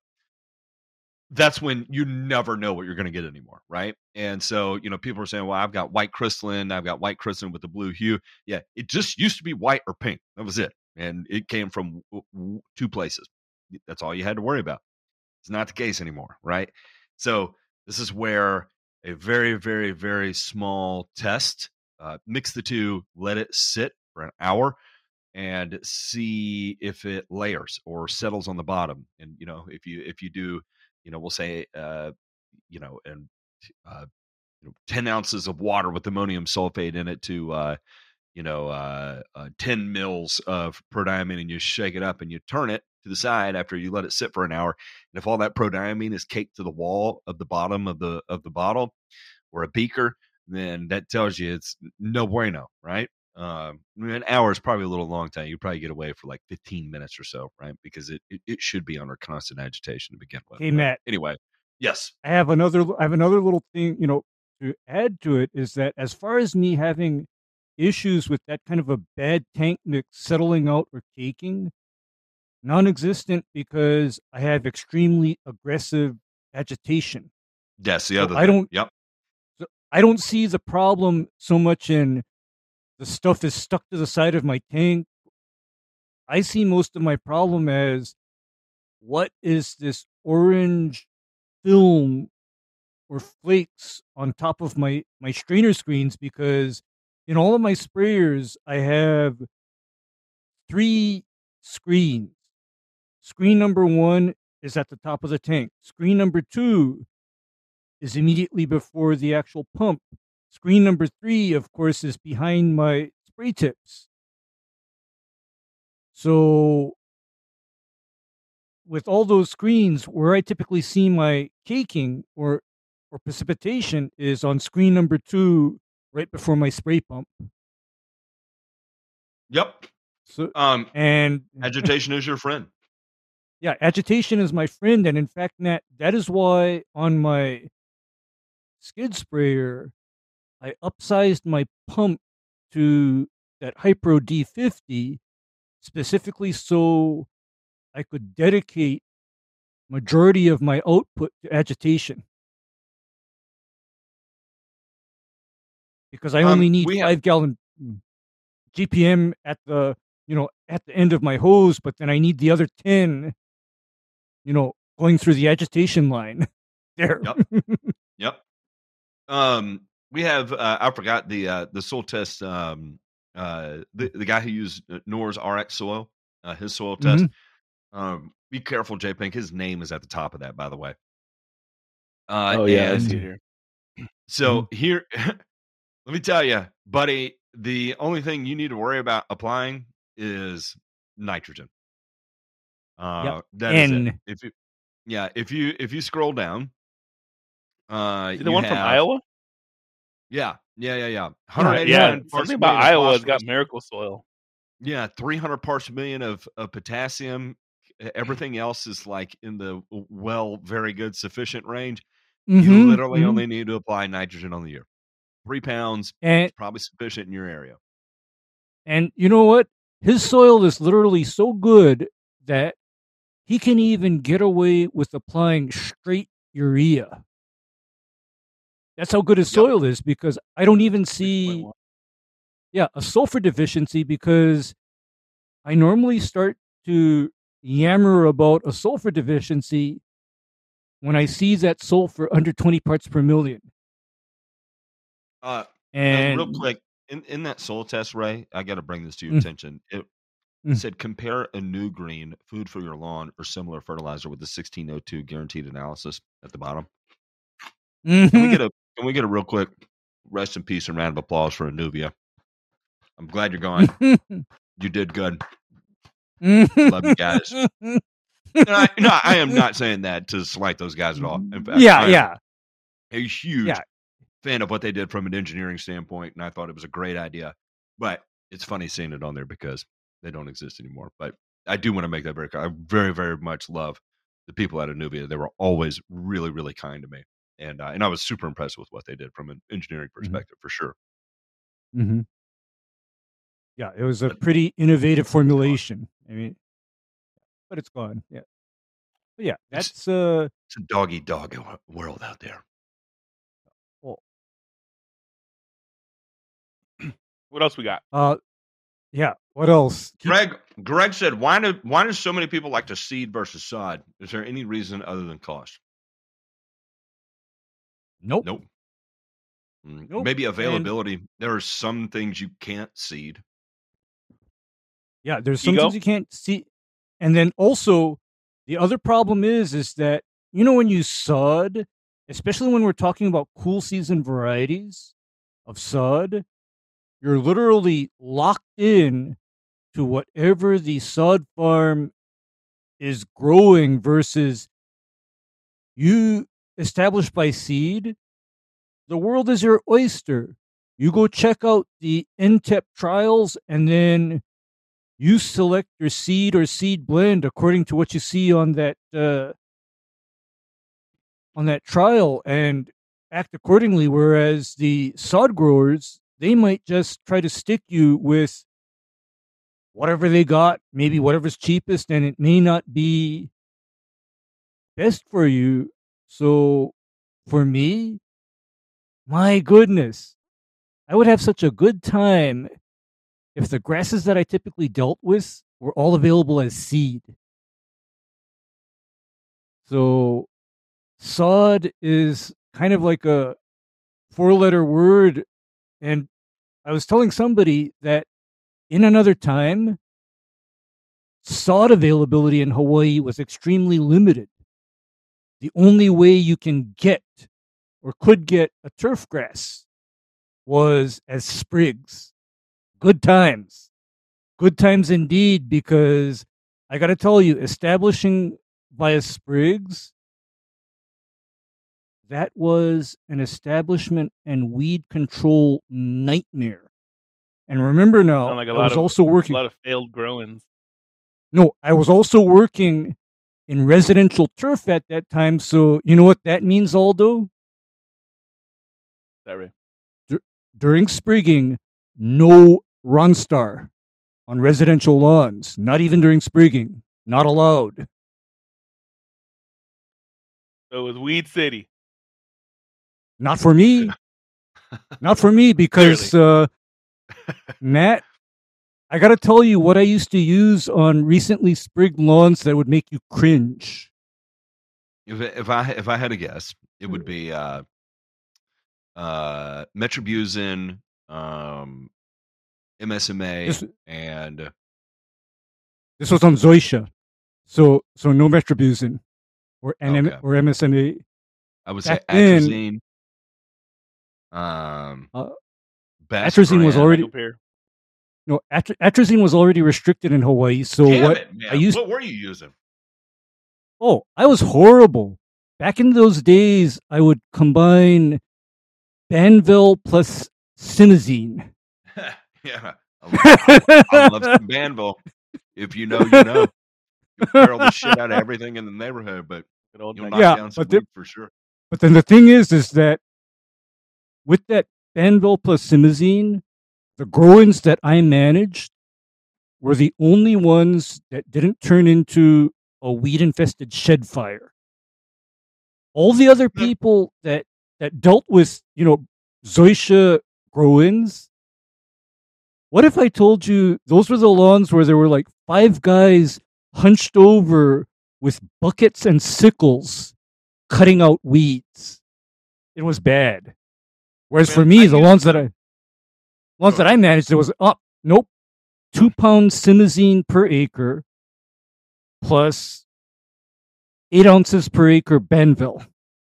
that's when you never know what you're going to get anymore, right? And so, you know, people are saying, well, I've got white crystalline, I've got white crystalline with the blue hue. Yeah, it just used to be white or pink. That was it. And it came from w- w- two places. That's all you had to worry about. It's not the case anymore, right? So this is where a very, very, very small test, uh, mix the two, let it sit for an hour, and see if it layers or settles on the bottom. And you know, if you if you do, you know, we'll say, uh, you know, and uh, you know, ten ounces of water with ammonium sulfate in it to, uh, you know, uh, uh, ten mils of prodiamine, and you shake it up and you turn it to the side after you let it sit for an hour. And if all that prodiamine is caked to the wall of the bottom of the of the bottle or a beaker, then that tells you it's no bueno, right? Um, an hour is probably a little long time. You probably get away for like fifteen minutes or so, right? Because it, it, it should be under constant agitation to begin with. Hey, But Matt. anyway, yes. I have another. I have another little thing. You know, to add to it is that as far as me having issues with that kind of a bad tank mix settling out or caking, non-existent, because I have extremely aggressive agitation. That's the So other I thing. don't. Yep. So I don't see the problem so much in the stuff is stuck to the side of my tank. I see most of my problem as what is this orange film or flakes on top of my my strainer screens, because in all of my sprayers I have three screens. Screen number one is at the top of the tank. Screen number two is immediately before the actual pump. Screen number three, of course, is behind my spray tips. So with all those screens, where I typically see my caking or or precipitation is on screen number two, right before my spray pump. Yep. So Um, and agitation is your friend. yeah, agitation is my friend, and in fact, Nat, that is why on my skid sprayer, I upsized my pump to that Hypro D fifty specifically so I could dedicate majority of my output to agitation. Because I only Um, need we have- five gallon G P M at the you know at the end of my hose, but then I need the other ten, you know, going through the agitation line there. Yep. Yep. Um, we have uh, I forgot the uh, the soil test. Um, uh, the the guy who used Nor's R X soil, uh, his soil test. Um, be careful, J Pink. His name is at the top of that, by the way. Uh, oh yeah, I and see it here. So here, let me tell you, buddy, the only thing you need to worry about applying is nitrogen. Uh, Yep. that is N. it. If you, yeah, if you if you scroll down, uh, Is it the you one from have- Iowa? Yeah, yeah, yeah, yeah. Yeah, one yeah. eighty-nine parts Something per about million of Iowa has got phosphorus. miracle soil. Yeah, three hundred parts per million of, of potassium. Everything else is like in the well, very good, sufficient range. You Mhm, literally mhm. only need to apply nitrogen on the year. Three pounds And is probably sufficient in your area. and you know what? His soil is literally so good that he can even get away with applying straight urea. That's how good his Yep. soil is, because I don't even see yeah, a sulfur deficiency, because I normally start to yammer about a sulfur deficiency when I see that sulfur under twenty parts per million. Uh, And real quick, in, in that soil test, Ray, I got to bring this to your Mm. attention. It Mm. said compare a new green food for your lawn or similar fertilizer with the sixteen oh two guaranteed analysis at the bottom. Can we get a can we get a real quick rest in peace and round of applause for Anuvia? I'm glad you're gone. You did good. Love you guys. No, I, no, I am not saying that to slight those guys at all. In fact, yeah, I am yeah. a huge Yeah. fan of what they did from an engineering standpoint, and I thought it was a great idea. But it's funny seeing it on there because they don't exist anymore. But I do want to make that very clear. I very, very much love the people at Anuvia. They were always really, really kind to me, and uh, and I was super impressed with what they did from an engineering perspective, for sure. Mm-hmm. Yeah, it was a But- pretty innovative formulation. I mean, but it's gone. Yeah, but yeah, It's- that's uh. It's a dog eat dog world out there. What else we got? Uh, yeah. What else? Keep- Greg, Greg said, "Why do why do so many people like to seed versus sod? Is there any reason other than cost?" Nope. Nope. Mm, Nope. Maybe And- availability. There are some things you can't seed. Yeah, there's some Ego? things you can't see, and then also the other problem is is that you know when you sod, especially when we're talking about cool season varieties of sod, you're literally locked in to whatever the sod farm is growing versus you established by seed. The world is your oyster. You go check out the N T E P trials, and then you select your seed or seed blend according to what you see on that uh, on that trial, and act accordingly. Whereas the sod growers, they might just try to stick you with whatever they got, maybe whatever's cheapest, and it may not be best for you. So for me, my goodness, I would have such a good time if the grasses that I typically dealt with were all available as seed. So sod is kind of like a four-letter word, and I was telling somebody that in another time, sod availability in Hawaii was extremely limited. The only way you can get or could get a turf grass was as sprigs. Good times. Good times indeed, because I got to tell you, establishing via sprigs, that was an establishment and weed control nightmare. And remember now, Sound like a I lot was of also a working. lot of failed growings. No, I was also working in residential turf at that time. So you know what that means, Aldo? Sorry. Dur- during sprigging, no Runstar on residential lawns. Not even during sprigging. Not allowed. So it was Weed City. Not for me. Not for me because uh, Matt, I got to tell you what I used to use on recently sprigged lawns that would make you cringe. If if I if I had to guess, it would be uh, uh, Metribuzin, um, M S M A, This, and this was on Zoysia. So so no Metribuzin or N M Okay. or M S M A. I would say Back then, atrazine. Um, uh, Best atrazine was brand. already Megapair. no atr- atrazine was already restricted in Hawaii. So Damn what it, man. I used What were you using? Oh, I was horrible. Back in those days, I would combine Banville plus Simazine. Yeah, I, I, I love some Banville. If you know, you know. You barrel the shit out of everything in the neighborhood, but Good old you'll Megapair. knock Yeah, down some but the- weed for sure. But then the thing is, is that with that Banville plus Simazine, the growings that I managed were the only ones that didn't turn into a weed-infested shed fire. All the other people that that dealt with, you know, Zoysia grow-ins, what if I told you those were the lawns where there were like five guys hunched over with buckets and sickles cutting out weeds? It was bad. Whereas Man, for me, I the used ones to- that I ones that I managed, there was up, nope, two pounds Simazine per acre plus eight ounces per acre Banville.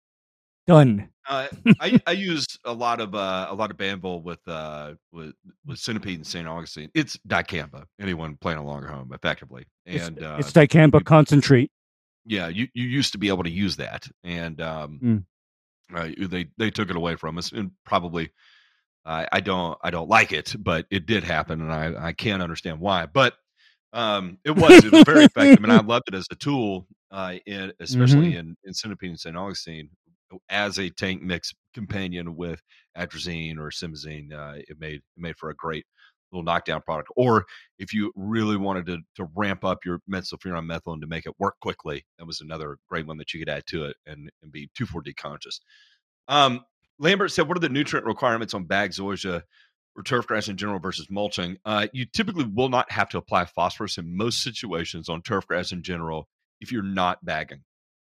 Done. Uh, I I use a lot of uh, a lot of Banville with uh with with Centipede and Saint Augustine. It's dicamba. Anyone playing along at home, effectively, It's, and uh, it's dicamba you- concentrate. yeah, you, you used to be able to use that, and um, Mm. uh, they they took it away from us, and probably I I don't I don't like it, but it did happen, and I I can't understand why, but um, it was it was very effective, and I loved it as a tool, uh, in especially in in Centipede and Saint Augustine as a tank mix companion with atrazine or simazine. Uh, it made it made for a great little knockdown product. Or if you really wanted to to ramp up your methylphenol methylene to make it work quickly, that was another great one that you could add to it and, and be two four D conscious. Um, Lambert said, what are the nutrient requirements on bag zoysia or turf grass in general versus mulching? Uh, you typically will not have to apply phosphorus in most situations on turf grass in general if you're not bagging.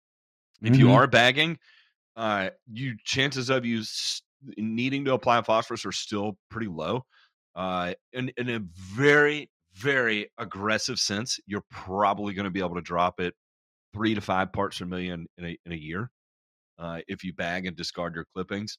If you Mhm. are bagging, uh, you chances of you s- needing to apply phosphorus are still pretty low. Uh, in, in a very, very aggressive sense, you're probably going to be able to drop it three to five parts per million in a, in a year uh, if you bag and discard your clippings.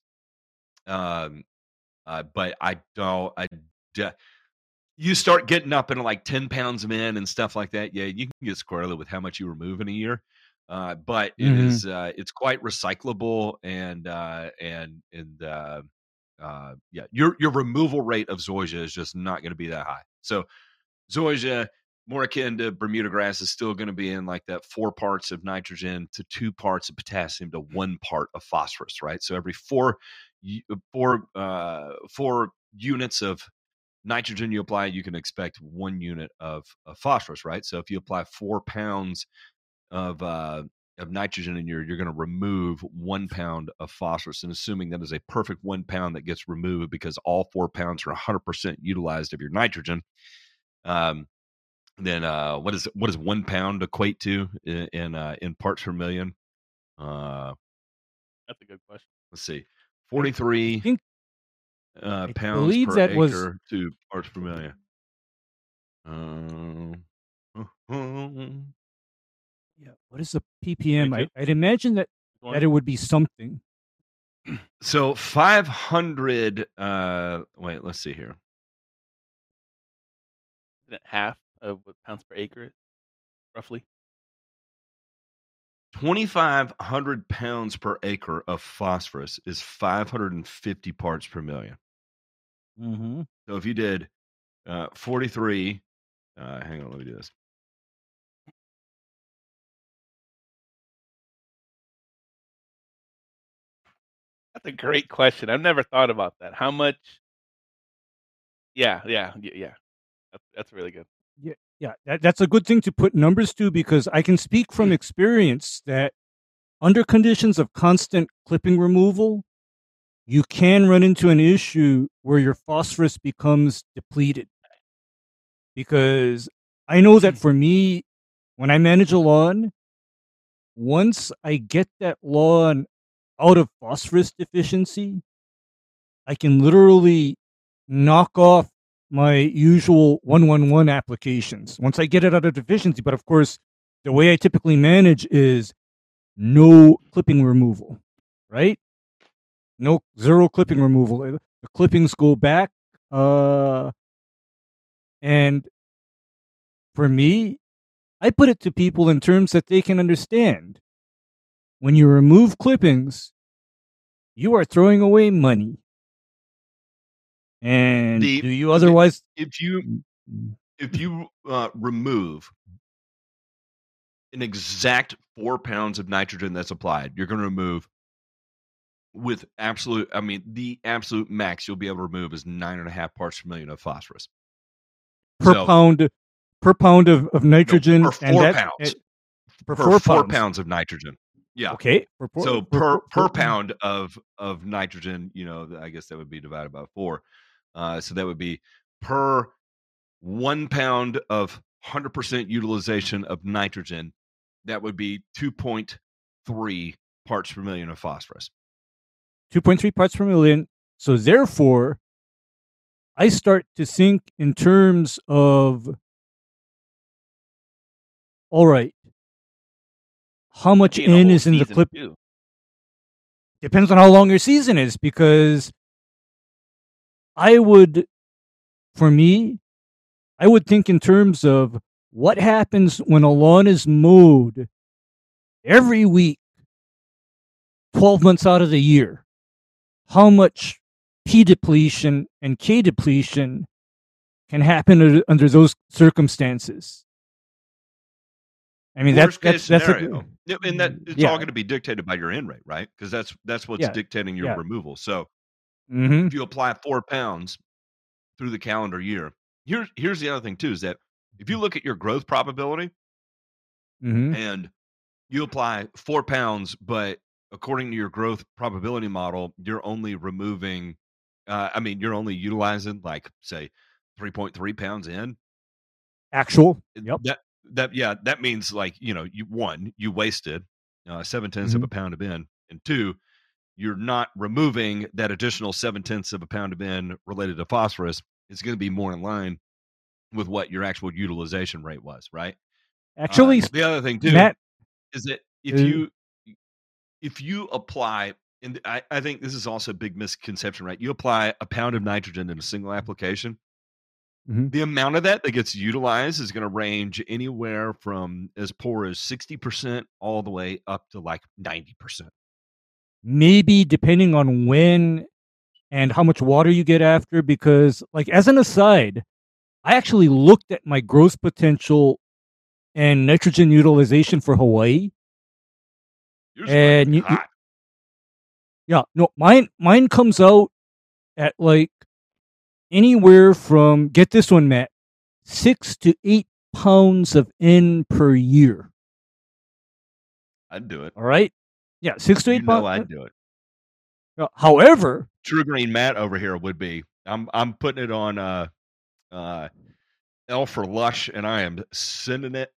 Um, uh, but I don't. I de- you start getting up into like ten pounds of in and stuff like that. Yeah, you can get squarely with how much you remove in a year. Uh, but it Mhm. is uh, it's quite recyclable and uh, and and uh, uh, yeah, your your removal rate of zoysia is just not going to be that high. So zoysia, more akin to Bermuda grass, is still going to be in like that four parts of nitrogen to two parts of potassium to one part of phosphorus, right? So every four four uh, four units of nitrogen you apply, you can expect one unit of, of phosphorus, right? So if you apply four pounds of uh, of nitrogen in your, you're going to remove one pound of phosphorus, and assuming that is a perfect one pound that gets removed because all four pounds are one hundred percent utilized of your nitrogen. Um, then uh, what is what does one pound equate to in in, uh, in parts per million? Uh, That's a good question. let's see, I forty-three think uh, I pounds believe per that acre was to parts per million. Um, yeah. What is the P P M? I, twenty-two? I'd imagine that that it would be something. so five hundred. Uh, wait, let's see here. Isn't it half of what pounds per acre, roughly? twenty-five hundred pounds per acre of phosphorus is five hundred fifty parts per million. Mm-hmm. So if you did Uh, forty-three. Uh, hang on, let me do this. That's a great question. I've never thought about that. How much? Yeah, yeah, y- yeah. That's, that's really good. Yeah, yeah, that, that's a good thing to put numbers to because I can speak from experience that under conditions of constant clipping removal, you can run into an issue where your phosphorus becomes depleted. Because I know that for me, when I manage a lawn, once I get that lawn out of phosphorus deficiency, I can literally knock off my usual one one one applications once I get it out of deficiency. But of course, the way I typically manage is no clipping removal, right? No zero clipping removal. The clippings go back. Uh, and for me, I put it to people in terms that they can understand. When you remove clippings, you are throwing away money. And The- do you otherwise? If you if you uh, remove an exact four pounds of nitrogen that's applied, you're going to remove with absolute. I mean, the absolute max you'll be able to remove is nine and a half parts per million of phosphorus per So- pound per pound of, of nitrogen No, per and four that, pounds. eh, per, per four, four pounds. pounds of nitrogen. Yeah. Okay. Per, four- So per- per per- per per- pound of of nitrogen, you know, I guess that would be divided by four. Uh, so that would be per one pound of one hundred percent utilization of nitrogen. That would be two point three parts per million of phosphorus. two point three parts per million. So therefore, I start to think in terms of, all right, how much Being a in whole is in the season, clip? too. Depends on how long your season is, because I would, for me, I would think in terms of what happens when a lawn is mowed every week, twelve months out of the year. How much P depletion and K depletion can happen under- under those circumstances? I mean, that's Worst case that's that's scenario. a, Yeah, and that it's yeah. all going to be dictated by your end rate, right? Because that's that's what's Yeah, dictating your yeah. removal. So hmm if you apply four pounds through the calendar year, here's here's the other thing too, is that if you look at your growth probability hmm and you apply four pounds, but according to your growth probability model, you're only removing, uh, I mean, you're only utilizing like say three point three pounds in. Actual. Yep. That that yeah, that means like you know, you one you wasted uh, seven tenths Mhm. of a pound of N, and two, you're not removing that additional seven tenths of a pound of N related to phosphorus. It's going to be more in line with what your actual utilization rate was, right? Actually, Uh, the other thing too Matt, is that if Uh, you if you apply, and I, I think this is also a big misconception, right? You apply a pound of nitrogen in a single application. Mhm. The amount of that that gets utilized is going to range anywhere from as poor as sixty percent all the way up to like ninety percent. maybe depending on when and how much water you get after, because like as an aside, I actually looked at my growth potential and nitrogen utilization for Hawaii. Yours And and you- you- Yeah, no, mine mine comes out at like anywhere from, get this one, Matt, six to eight pounds of N per year. I'd do it. All right, yeah, six to You eight know pounds. I'd do it. Uh, However, True Green Matt over here would be. I'm I'm putting it on uh uh L for Lush, and I am sending it.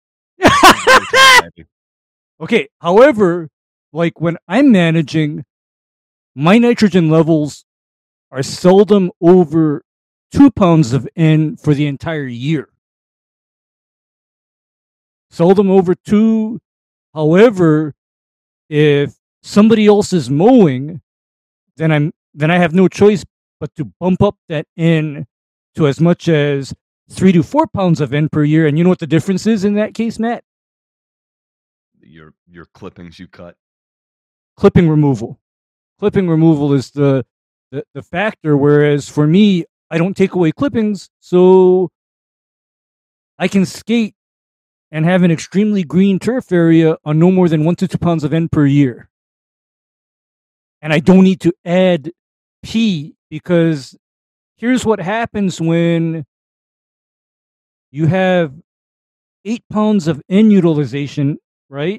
okay, however, like when I'm managing, my nitrogen levels are seldom over two pounds of N for the entire year. Seldom over two. However, if somebody else is mowing, then I'm then I have no choice but to bump up that N to as much as three to four pounds of N per year. And you know what the difference is in that case, Matt? Your your clippings you cut. Clipping removal. Clipping removal is the, the, the factor, whereas for me, I don't take away clippings, so I can skate and have an extremely green turf area on no more than one to two pounds of N per year. And I don't need to add P, because here's what happens when you have eight pounds of N utilization, right,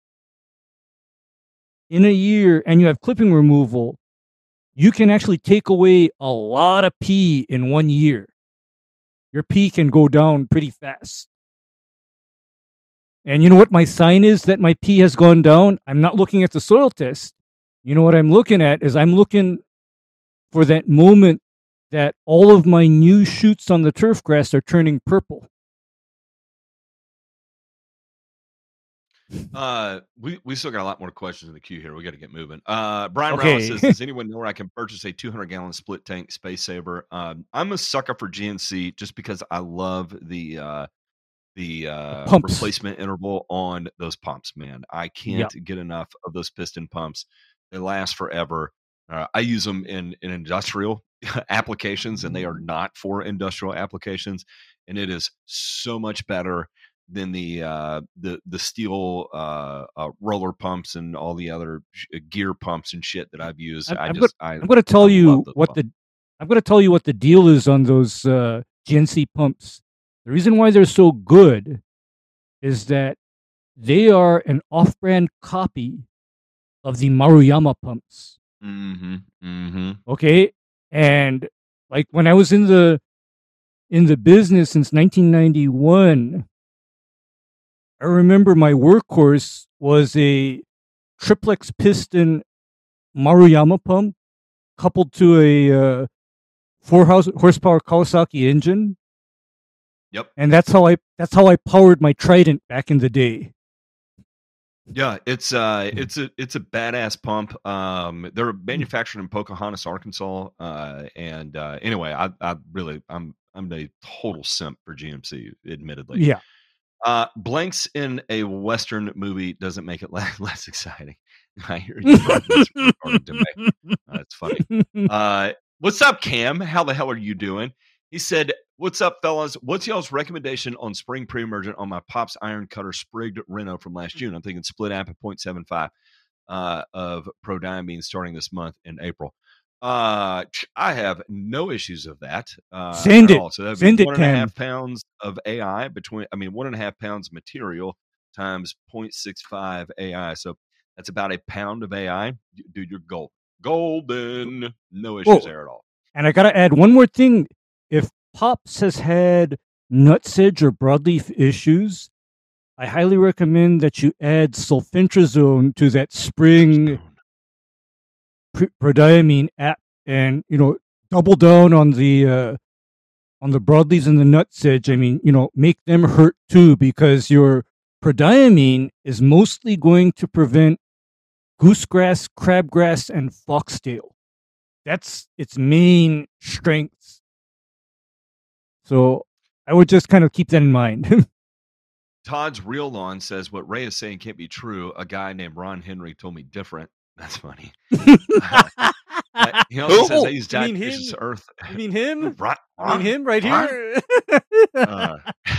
in a year, and you have clipping removal. You can actually take away a lot of P in one year. Your P can go down pretty fast. And you know what my sign is that my P has gone down? I'm not looking at the soil test. You know what I'm looking at is I'm looking for that moment that all of my new shoots on the turf grass are turning purple. Uh, we, we still got a lot more questions in the queue here. We got to get moving. Uh, Brian Okay. Rowland says, does anyone know where I can purchase a two hundred gallon split tank Space Saver? Um, I'm a sucker for G N C just because I love the uh, the uh, Pumps. replacement interval on those pumps, man. I can't get enough of those piston pumps. They last forever. Uh, I use them in, in industrial applications, and they are not for industrial applications. And it is so much better than the uh, the the steel uh, uh, roller pumps and all the other sh- gear pumps and shit that I've used. I'm, I I'm just gonna, I, I'm gonna tell I you love those what pumps. the I'm gonna tell you what the deal is on those uh, G N C pumps. The reason why they're so good is that they are an off-brand copy of the Maruyama pumps. Mm-hmm. Mm-hmm. Okay, and like when I was in the in the business since nineteen ninety-one, I remember my workhorse was a triplex piston Maruyama pump coupled to a uh, four house, horsepower Kawasaki engine. Yep. And that's how I that's how I powered my Trident back in the day. Yeah, it's uh it's a it's a badass pump. Um they're manufactured in Pocahontas, Arkansas. Uh and uh anyway, I I really I'm I'm a total simp for G M C, admittedly. Yeah. Uh blanks in a Western movie doesn't make it less, less exciting. I hear you. That's retarded to me. Uh, it's funny. Uh what's up, Cam? How the hell are you doing? He said, what's up, fellas? What's y'all's recommendation on spring pre-emergent on my Pops Iron Cutter Sprigged Reno from last June? I'm thinking split amp at point seven five uh, of prodiamine starting this month in April. Uh, I have no issues of that. Uh, Send at it. all. So that'd Send be it, one and a Cam. half pounds of A I between, I mean, one and a half pounds of material times point six five A I. So that's about a pound of A I. Dude, you're gold. Golden. No issues Whoa. there at all. And I gotta add one more thing. If Pops has had nutsedge or broadleaf issues, I highly recommend that you add sulfentrazone to that spring pr- prodiamine app, and you know, double down on the uh, on the broadleaves and the nutsedge. I mean, you know, make them hurt too, because your prodiamine is mostly going to prevent goosegrass, crabgrass, and foxtail. That's its main strengths. So I would just kind of keep that in mind. Todd's Real Lawn says what Ray is saying can't be true. A guy named Ron Henry told me different. That's funny. uh, he also says I use diatomaceous earth. You mean him? Ron, I mean him right Ron? here? Uh,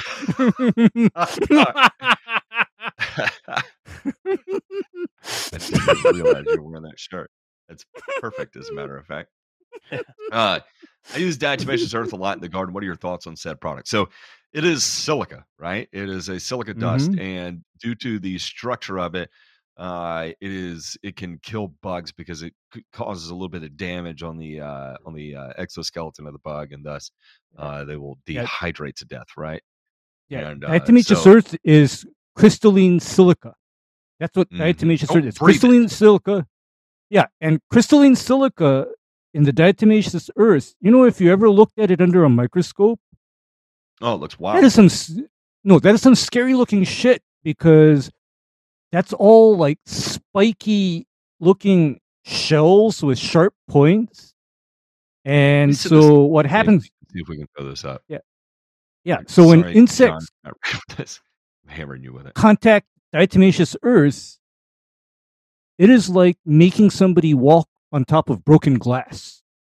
I didn't realize you were wearing that shirt. That's perfect, as a matter of fact. Uh, I use diatomaceous earth a lot in the garden. What are your thoughts on said product? So it is silica, right? It is a silica dust, Mhm. and due to the structure of it, uh, it is it can kill bugs because it c- causes a little bit of damage on the uh, on the uh, exoskeleton of the bug, and thus uh, they will Yeah. dehydrate to death, right? Yeah, And uh, diatomaceous so earth is crystalline silica. That's what Mhm. diatomaceous Don't earth is. breathe it. Crystalline silica. Yeah, and crystalline silica in the diatomaceous earth, you know, if you ever looked at it under a microscope, Oh, it looks that wild. is some s- no, that is some scary looking shit, because that's all like spiky looking shells with sharp points. And send this so what Maybe happens? we can see if we can throw this up. Yeah. So when Sorry, insects John, I'm hammering you with it. contact diatomaceous earth, it is like making somebody walk on top of broken glass.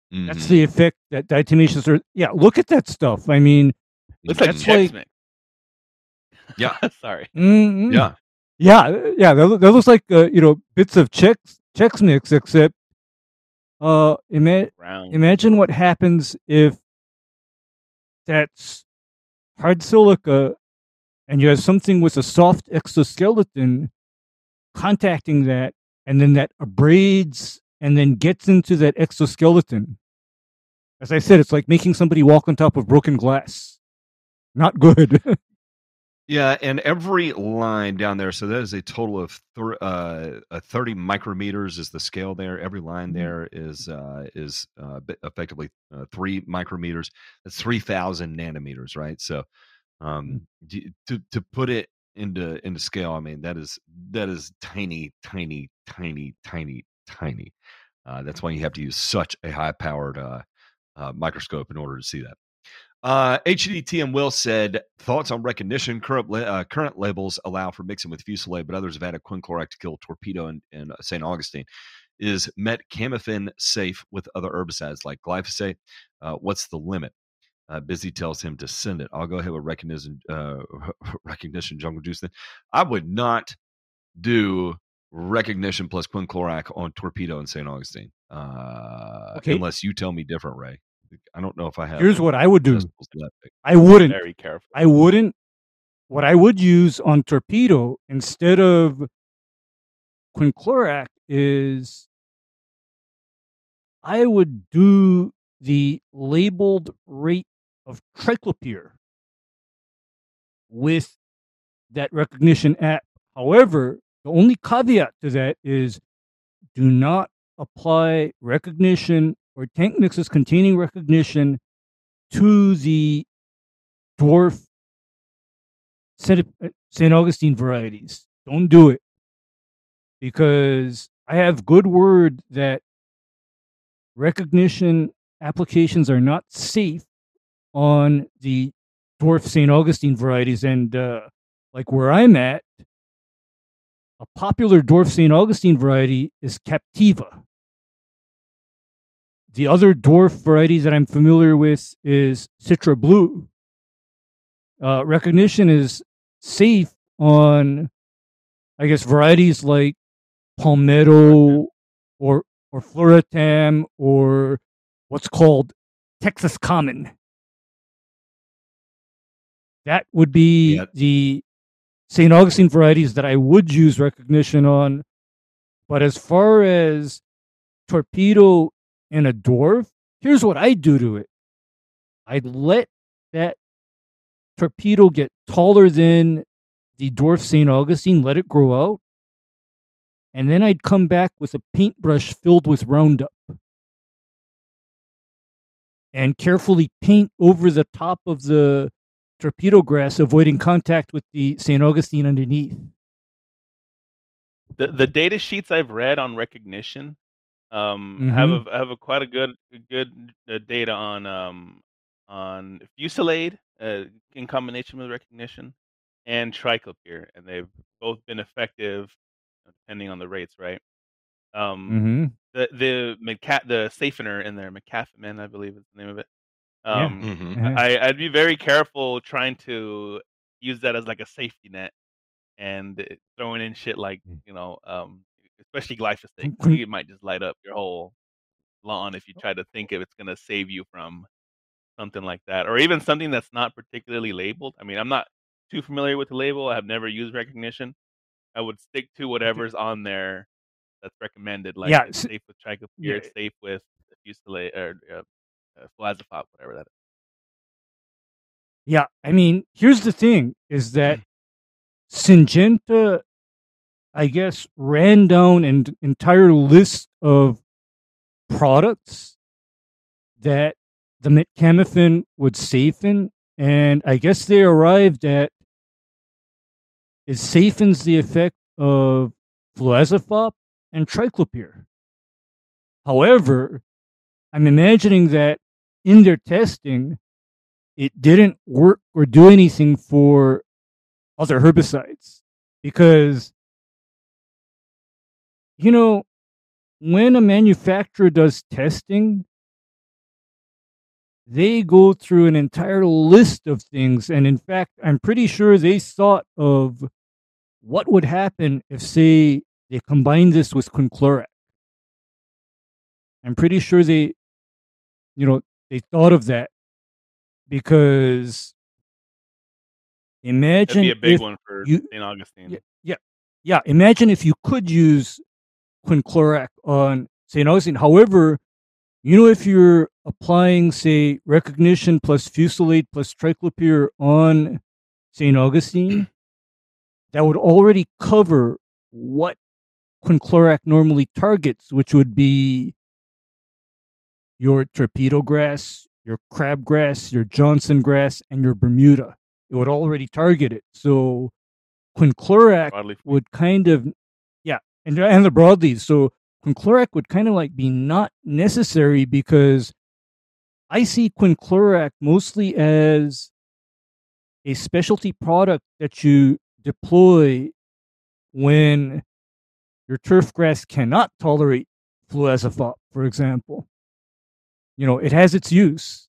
Mhm. That's the effect that diatomaceous earth. Yeah, look at that stuff. I mean, Looks like that's Chex like Mix. Yeah. Sorry. mm, Yeah. yeah, yeah. That, loo- that looks like uh, you know bits of Chex Chex Mix, except uh, ima- Brown. imagine what happens if that's hard silica and you have something with a soft exoskeleton contacting that, and then that abrades and then gets into that exoskeleton. As I said, it's like making somebody walk on top of broken glass. Not good. Yeah, and every line down there, so that is a total of th- uh, uh, thirty micrometers is the scale there. Every line there is uh, is uh, bi- effectively uh, three micrometers. That's three thousand nanometers, right? So um, d- to to put it into into scale, I mean that is that is tiny, tiny, tiny, tiny, tiny. Uh, that's why you have to use such a high powered uh, uh, microscope in order to see that. Uh, H D T M Will said, thoughts on recognition. Current la- uh, current labels allow for mixing with Fuselae, but others have added quinclorac to kill torpedo in, in uh, Saint Augustine. Is metcamifin safe with other herbicides like glyphosate? Uh, what's the limit? Uh, Busy tells him to send it. I'll go ahead with recognition, uh, recognition jungle juice. Then I would not do recognition plus quinclorac on torpedo in Saint Augustine, uh, Okay. unless you tell me different, Ray. I don't know if I have. Here's what I would do. decibels to that big. I wouldn't. Very careful. I wouldn't. What I would use on torpedo instead of quinclorac is I would do the labeled rate of triclopyr with that recognition app. However, the only caveat to that is do not apply recognition or tank mixes containing recognition to the dwarf Saint Augustine varieties. Don't do it, because I have good word that recognition applications are not safe on the dwarf Saint Augustine varieties. And uh, like where I'm at, a popular dwarf Saint Augustine variety is Captiva. The other dwarf varieties that I'm familiar with is Citra Blue. Uh, recognition is safe on, I guess, varieties like Palmetto or or Floritam or what's called Texas Common. That would be Yeah. the Saint Augustine varieties that I would use recognition on. But as far as torpedo and a dwarf, here's what I do to it. I'd let that torpedo get taller than the dwarf Saint Augustine, let it grow out, and then I'd come back with a paintbrush filled with Roundup and carefully paint over the top of the torpedo grass, avoiding contact with the Saint Augustine underneath. The the data sheets I've read on recognition um, Mhm. have a have a quite a good good uh, data on um, on Fusilade uh, in combination with recognition and triclopyr, and they've both been effective depending on the rates, right? Um, Mm-hmm. the the McCa- the safener in there, McCaffman, I believe is the name of it. Yeah. Um, Mhm. Uh-huh. I, I'd be very careful trying to use that as like a safety net and uh, throwing in shit like you know, um, especially glyphosate. I think it might just light up your whole lawn if you try to think if it's gonna save you from something like that, or even something that's not particularly labeled. I mean, I'm not too familiar with the label. I have never used recognition. I would stick to whatever's on there that's recommended. Like Yeah, it's s- safe with triclopyr, yeah. it's safe with fusilade or uh, uh, fluazepop, whatever that is. Yeah, I mean, here's the thing: is that Syngenta, I guess, ran down an entire list of products that the metcamifin would safe in, and I guess they arrived at it safens the effect of fluazepop and triclopyr. However, I'm imagining that in their testing, it didn't work or do anything for other herbicides, because, you know, when a manufacturer does testing, they go through an entire list of things. And in fact, I'm pretty sure they thought of what would happen if, say, they combine this with quinclorac. I'm pretty sure they, you know, they thought of that because imagine That'd be a big if one for you, Saint Augustine. yeah, yeah, yeah. Imagine if you could use quinclorac on Saint Augustine. However, you know, if you're applying, say, recognition plus fusilade plus triclopyr on Saint Augustine, that would already cover what quinclorac normally targets, which would be your torpedo grass, your crabgrass, your Johnson grass, and your Bermuda. It would already target it. So quinclorac Broadleaf. would kind of, yeah, and, and the broadleaves. So quinclorac would kind of like be not necessary because I see quinclorac mostly as a specialty product that you deploy when your turf grass cannot tolerate fluazepop, for example. You know, it has its use.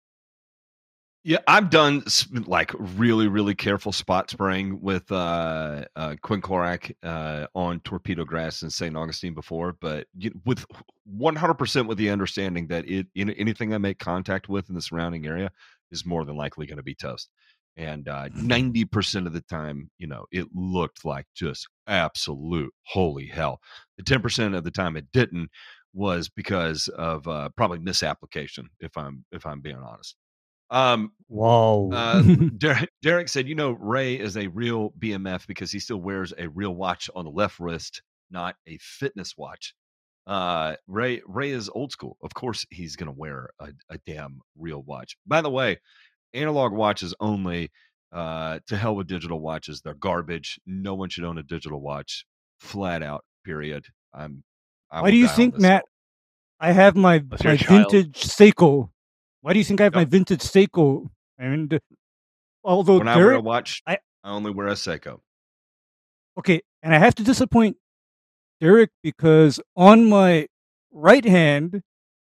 Yeah, I've done like really, really careful spot spraying with uh, uh, quinclorac uh, on torpedo grass in Saint Augustine before, but you, with one hundred percent with the understanding that it in, anything I make contact with in the surrounding area is more than likely going to be toast. And uh, ninety percent of the time, you know, it looked like just absolute holy hell. The ten percent of the time it didn't was because of uh, probably misapplication, if I'm if I'm being honest. Um, Wow. uh, Derek, Derek said, you know, Ray is a real B M F because he still wears a real watch on the left wrist, not a fitness watch. Uh, Ray Ray is old school. Of course, he's going to wear a, a damn real watch. By the way, analog watches only. Uh, to hell with digital watches. They're garbage. No one should own a digital watch. Flat out. Period. I'm. I Why do you think, Matt? I have my, my vintage Seiko. Why do you think I have yep. my vintage Seiko? And although when I Derek, wear a watch, I, I only wear a Seiko. Okay, and I have to disappoint Derek because on my right hand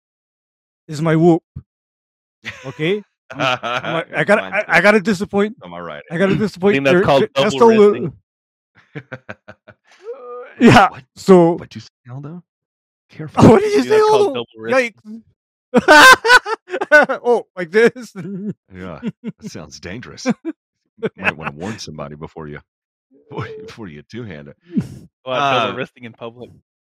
is my Whoop. Okay, I'm, I'm, I got I, I got to disappoint. On my right, I got to disappoint. That's Derek, called just double a wristing. Yeah. What? So what you say, Aldo? Careful. Oh, what did you say, Aldo? Yikes. Oh, like this? Yeah, that sounds dangerous. You might want to warn somebody before you before, before you two-hand it. Well, uh, double wristing in public.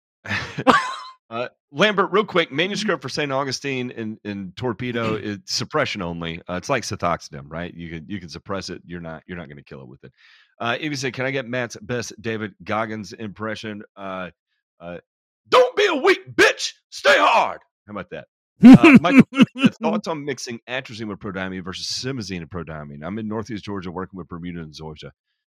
uh, Lambert, real quick, manuscript for Saint Augustine and, and torpedo is suppression only. Uh, it's like Cethoxidem, right? You can you can suppress it. You're not you're not going to kill it with it. Uh, if you say, can I get Matt's best David Goggins impression? Uh, uh, don't be a weak bitch. Stay hard. How about that? Uh, Michael, thoughts on mixing atrazine with prodiamine versus simazine and prodiamine? I'm in Northeast Georgia working with Bermuda and Georgia.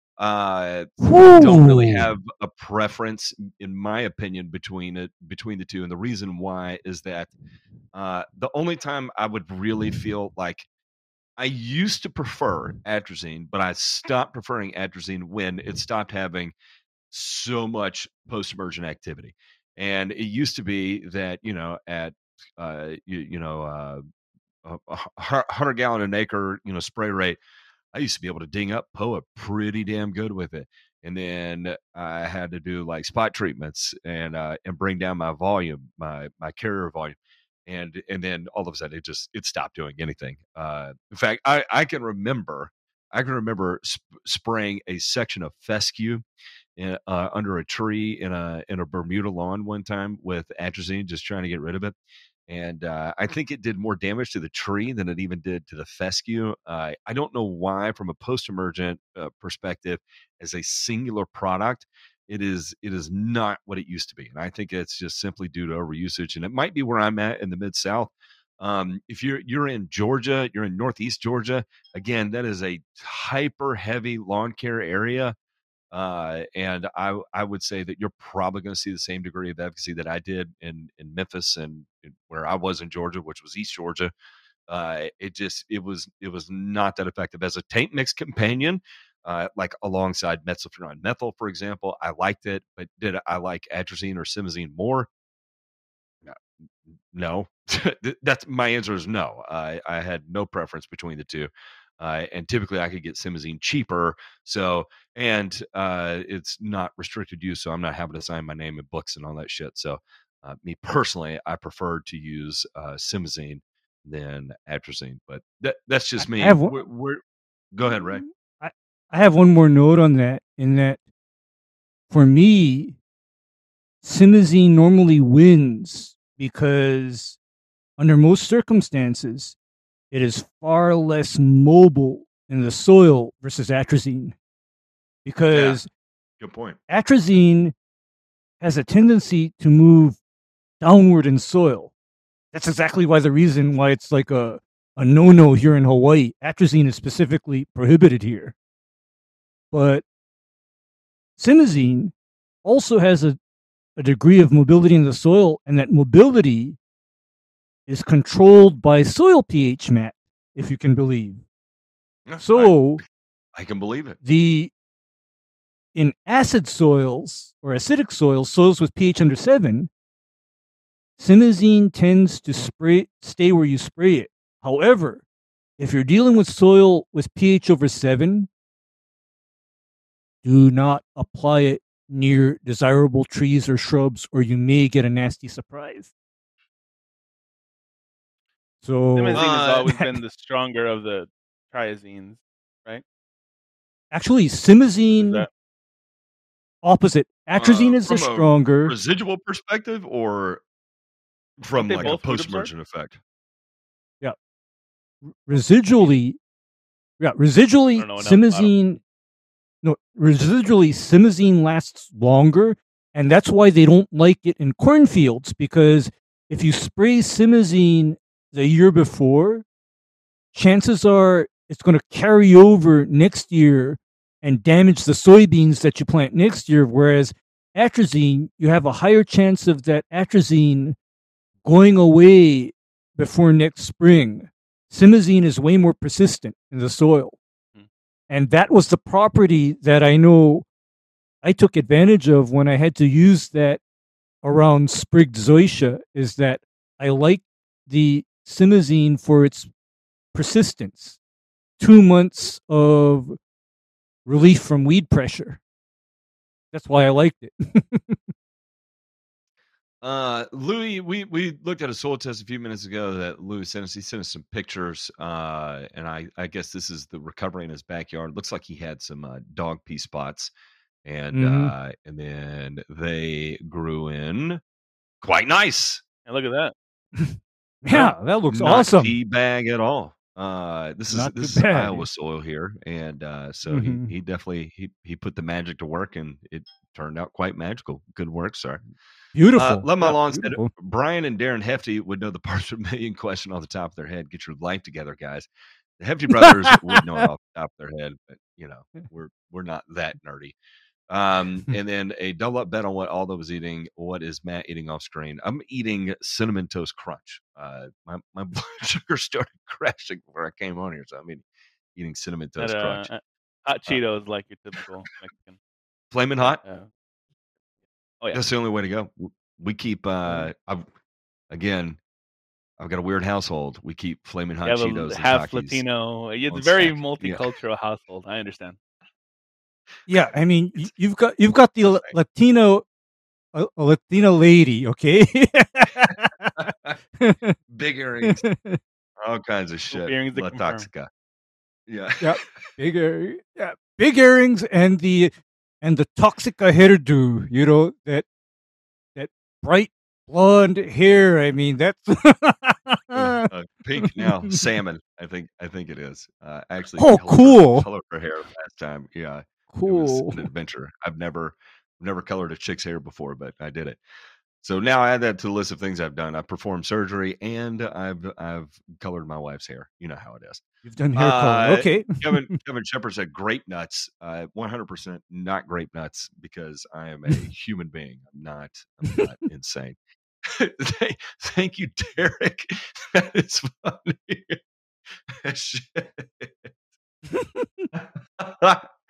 Uh, don't really have a preference, in my opinion, between it between the two, and the reason why is that uh, the only time I would really feel like I used to prefer atrazine, but I stopped preferring atrazine when it stopped having so much post-emergent activity. And it used to be that, you know, at, uh, you, you know, uh, a one hundred gallon an acre, you know, spray rate, I used to be able to ding up P O A pretty damn good with it. And then I had to do like spot treatments and, uh, and bring down my volume, my, my carrier volume. And, and then all of a sudden it just, it stopped doing anything. Uh, in fact, I, I can remember, I can remember sp- spraying a section of fescue in, uh, under a tree in a, in a Bermuda lawn one time with atrazine, just trying to get rid of it. And uh, I think it did more damage to the tree than it even did to the fescue. Uh, I don't know why, from a post-emergent uh, perspective, as a singular product, it is it is not what it used to be. And I think it's just simply due to overusage. And it might be where I'm at in the Mid-South. Um, if you're you're in Georgia, you're in Northeast Georgia, again, that is a hyper-heavy lawn care area. Uh, and I I would say that you're probably going to see the same degree of efficacy that I did in, in Memphis and, and where I was in Georgia, which was East Georgia. Uh, it just it was it was not that effective as a taint mix companion, uh, like alongside methylphenone methyl, for example. I liked it, but did I like atrazine or simazine more? no. That's my answer is no. I, I had no preference between the two. Uh, and typically I could get Simazine cheaper. So, and uh, it's not restricted use. So I'm not having to sign my name in books and all that shit. So, uh, me personally, I prefer to use uh, Simazine than atrazine. But that, that's just I me. have one, We're, we're, go ahead, Ray. I, I have one more note on that. In that, for me, Simazine normally wins because, under most circumstances, it is far less mobile in the soil versus atrazine. Because Good point. atrazine has a tendency to move downward in soil. That's exactly why the reason why it's like a, a no-no here in Hawaii. Atrazine is specifically prohibited here. But Simazine also has a, a degree of mobility in the soil, and that mobility is controlled by soil pH, Matt, if you can believe. So I, I can believe it. The in acid soils or acidic soils, soils with pH under seven, Simazine tends to spray stay where you spray it. However, if you're dealing with soil with pH over seven, do not apply it near desirable trees or shrubs, or you may get a nasty surprise. So Simazine Uh, has always been the stronger of the triazines, right? actually, Is Simazine that opposite. Atrazine Uh, is the from a stronger. residual perspective or from they like a both heat absorb? post-emergent effect? Residually, yeah, I residually, don't know enough about 'em. Simazine, no, residually, Simazine lasts longer, and that's why they don't like it in cornfields, because if you spray Simazine the year before, chances are it's going to carry over next year and damage the soybeans that you plant next year, whereas atrazine, you have a higher chance of that atrazine going away before next spring. Simazine is way more persistent in the soil. Hmm. And that was the property that I know I took advantage of when I had to use that around sprigged zoysia, is that I like the Simazine for its persistence. Two months of relief from weed pressure. That's why I liked it. Uh, Louis, we, we looked at a soil test a few minutes ago that Louis sent us. He sent us some pictures, uh, and I, I guess this is the recovery in his backyard. Looks like he had some uh, dog pee spots, and Mhm. uh, and then they grew in quite nice. And look at that. Yeah, that looks Not awesome. tea bag at all. Uh, this is Not this too is bad. Iowa soil here, and uh, so Mhm. he he definitely he he put the magic to work, and it turned out quite magical. Good work, sir. Beautiful. Uh, Love My Yeah, Lawn said beautiful. Brian and Darren Hefty would know the parts per million question off the top of their head. Get your life together, guys. The Hefty brothers would know it off the top of their head, but you know we're we're not that nerdy. Um, and then a double up bet on what Aldo was eating. What is Matt eating off screen? I'm eating Cinnamon Toast Crunch. Uh, my my blood sugar started crashing before I came on here, so I'm eating, eating Cinnamon That, Toast uh, Crunch. uh, hot Cheetos, like your typical Mexican. Flaming hot. Uh, oh yeah. That's the only way to go. We keep. Uh, I've again. I've got a weird household. We keep flaming hot You have Cheetos a and half Takis Latino. It's on a very stack. Yeah. multicultural household. I understand. Yeah, I mean, y- you've got you've got the La- Latino, a, a Latina lady, okay? Big earrings, all kinds of shit. earrings to La confirm. Toxica. Yeah. Yep. Big ear- yeah, big earrings and the and the Toxica hairdo, you know, that that bright blonde hair. I mean, that's Yeah, uh, pink now, salmon. I think I think it is. Uh, actually, Oh, colored her- cool. Colored her hair last time. Yeah, it was cool. an adventure. I've never never colored a chick's hair before, but I did it. So now I add that to the list of things I've done. I performed surgery and I've I've colored my wife's hair. You know how it is. You've done hair color. Uh, Okay. Kevin Kevin Shepard said grape nuts. Uh, one hundred percent not grape nuts because I am a human being. I'm not. I'm not insane. Thank you, Derek. That is funny. Shit.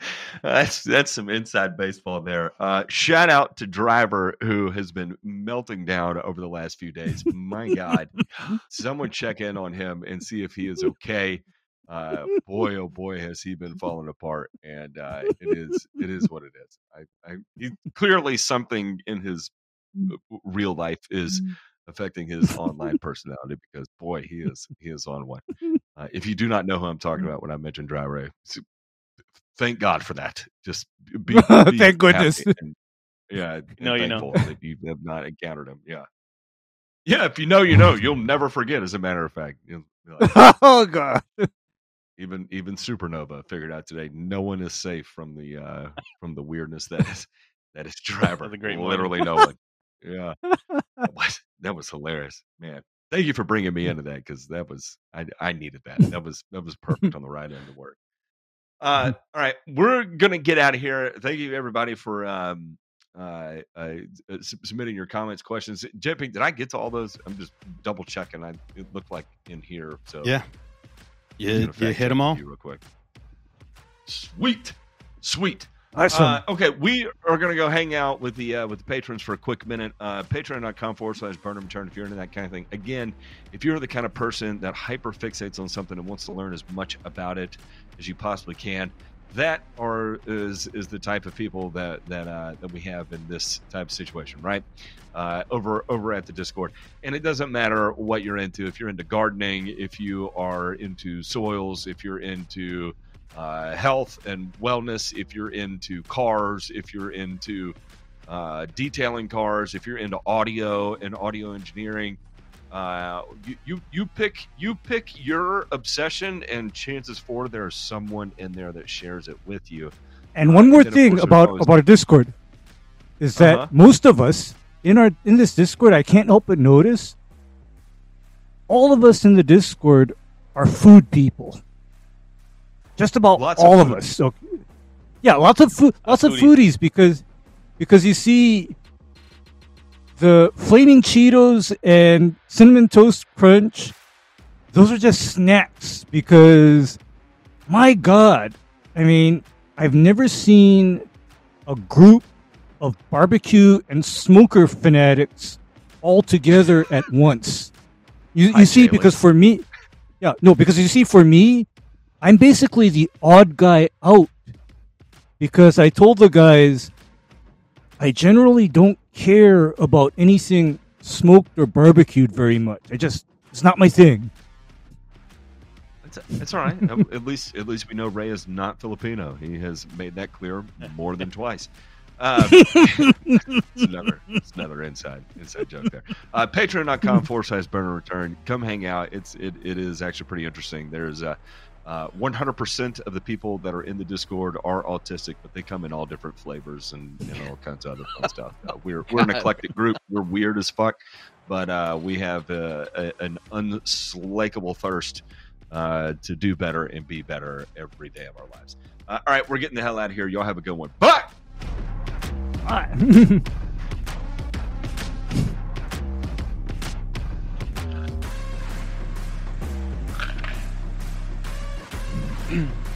That's that's some inside baseball there. Uh, shout out to Driver, who has been melting down over the last few days. My God, someone check in on him and see if he is okay. Uh, boy, oh boy, has he been falling apart, and uh, it is it is what it is. I, I he, clearly something in his real life is affecting his online personality, because boy, he is he is on one. Uh, if you do not know who I'm talking about when I mention Driver, thank God for that. Just be, be thank goodness. And, yeah, and No, you thankful know. that you have not encountered him. Yeah, yeah. If you know, you know. You'll never forget. As a matter of fact, you'll be like, oh God. even even Supernova figured out today, no one is safe from the uh, from the weirdness that is that is Driver. That's a great Literally, movie. no one. Yeah, that was, that was hilarious, man. Thank you for bringing me into that, because that was I I needed that. That was that was perfect on the right end of work. Uh, all right, we're gonna get out of here. Thank you everybody for um, uh, uh, submitting your comments, questions. J P, did I get to all those? I'm just double checking. I it looked like in here. So yeah, you, you hit them all real quick. Sweet, sweet. Awesome. Uh, okay, we are going to go hang out with the uh, with the patrons for a quick minute. Uh, Patreon.com forward slash Burnham Turn if you're into that kind of thing. Again, if you're the kind of person that hyper fixates on something and wants to learn as much about it as you possibly can, that are is is the type of people that that uh, that we have in this type of situation, right? Uh, over over at the Discord, and it doesn't matter what you're into. If you're into gardening, if you are into soils, if you're into uh, health and wellness, if you're into cars, if you're into uh, detailing cars, if you're into audio and audio engineering, uh, you, you you pick you pick your obsession, and chances for there's someone in there that shares it with you. And one Uh, more and then, of thing course, about always- about a Discord is that Uh-huh. most of us in our in this Discord, I can't help but notice, all of us in the Discord are food people. Just about Lots of all of, foodies. us. So, yeah, lots of food, lots of foodies. foodies, because because you see, the flaming Cheetos and cinnamon toast crunch, those are just snacks. Because, my God, I mean, I've never seen a group of barbecue and smoker fanatics all together at once. You, Hi, you see, Jalen. because for me, yeah, no, because you see, for me, I'm basically the odd guy out, because I told the guys I generally don't care about anything smoked or barbecued very much. I just, it's not my thing. It's, it's all right. at least at least we know Ray is not Filipino. He has made that clear more than twice. Um, it's another it's another inside inside joke there. Uh, Patreon.com forward slash Burner Return. Come hang out. It's it it is actually pretty interesting. There's uh, uh, one hundred percent of the people that are in the Discord are autistic, but they come in all different flavors and, and all kinds of other fun stuff. Uh, we're we're an eclectic group. We're weird as fuck, but uh, we have uh, a, an unslakable thirst uh, to do better and be better every day of our lives. Uh, all right, we're getting the hell out of here. Y'all have a good one. Bye. Bye.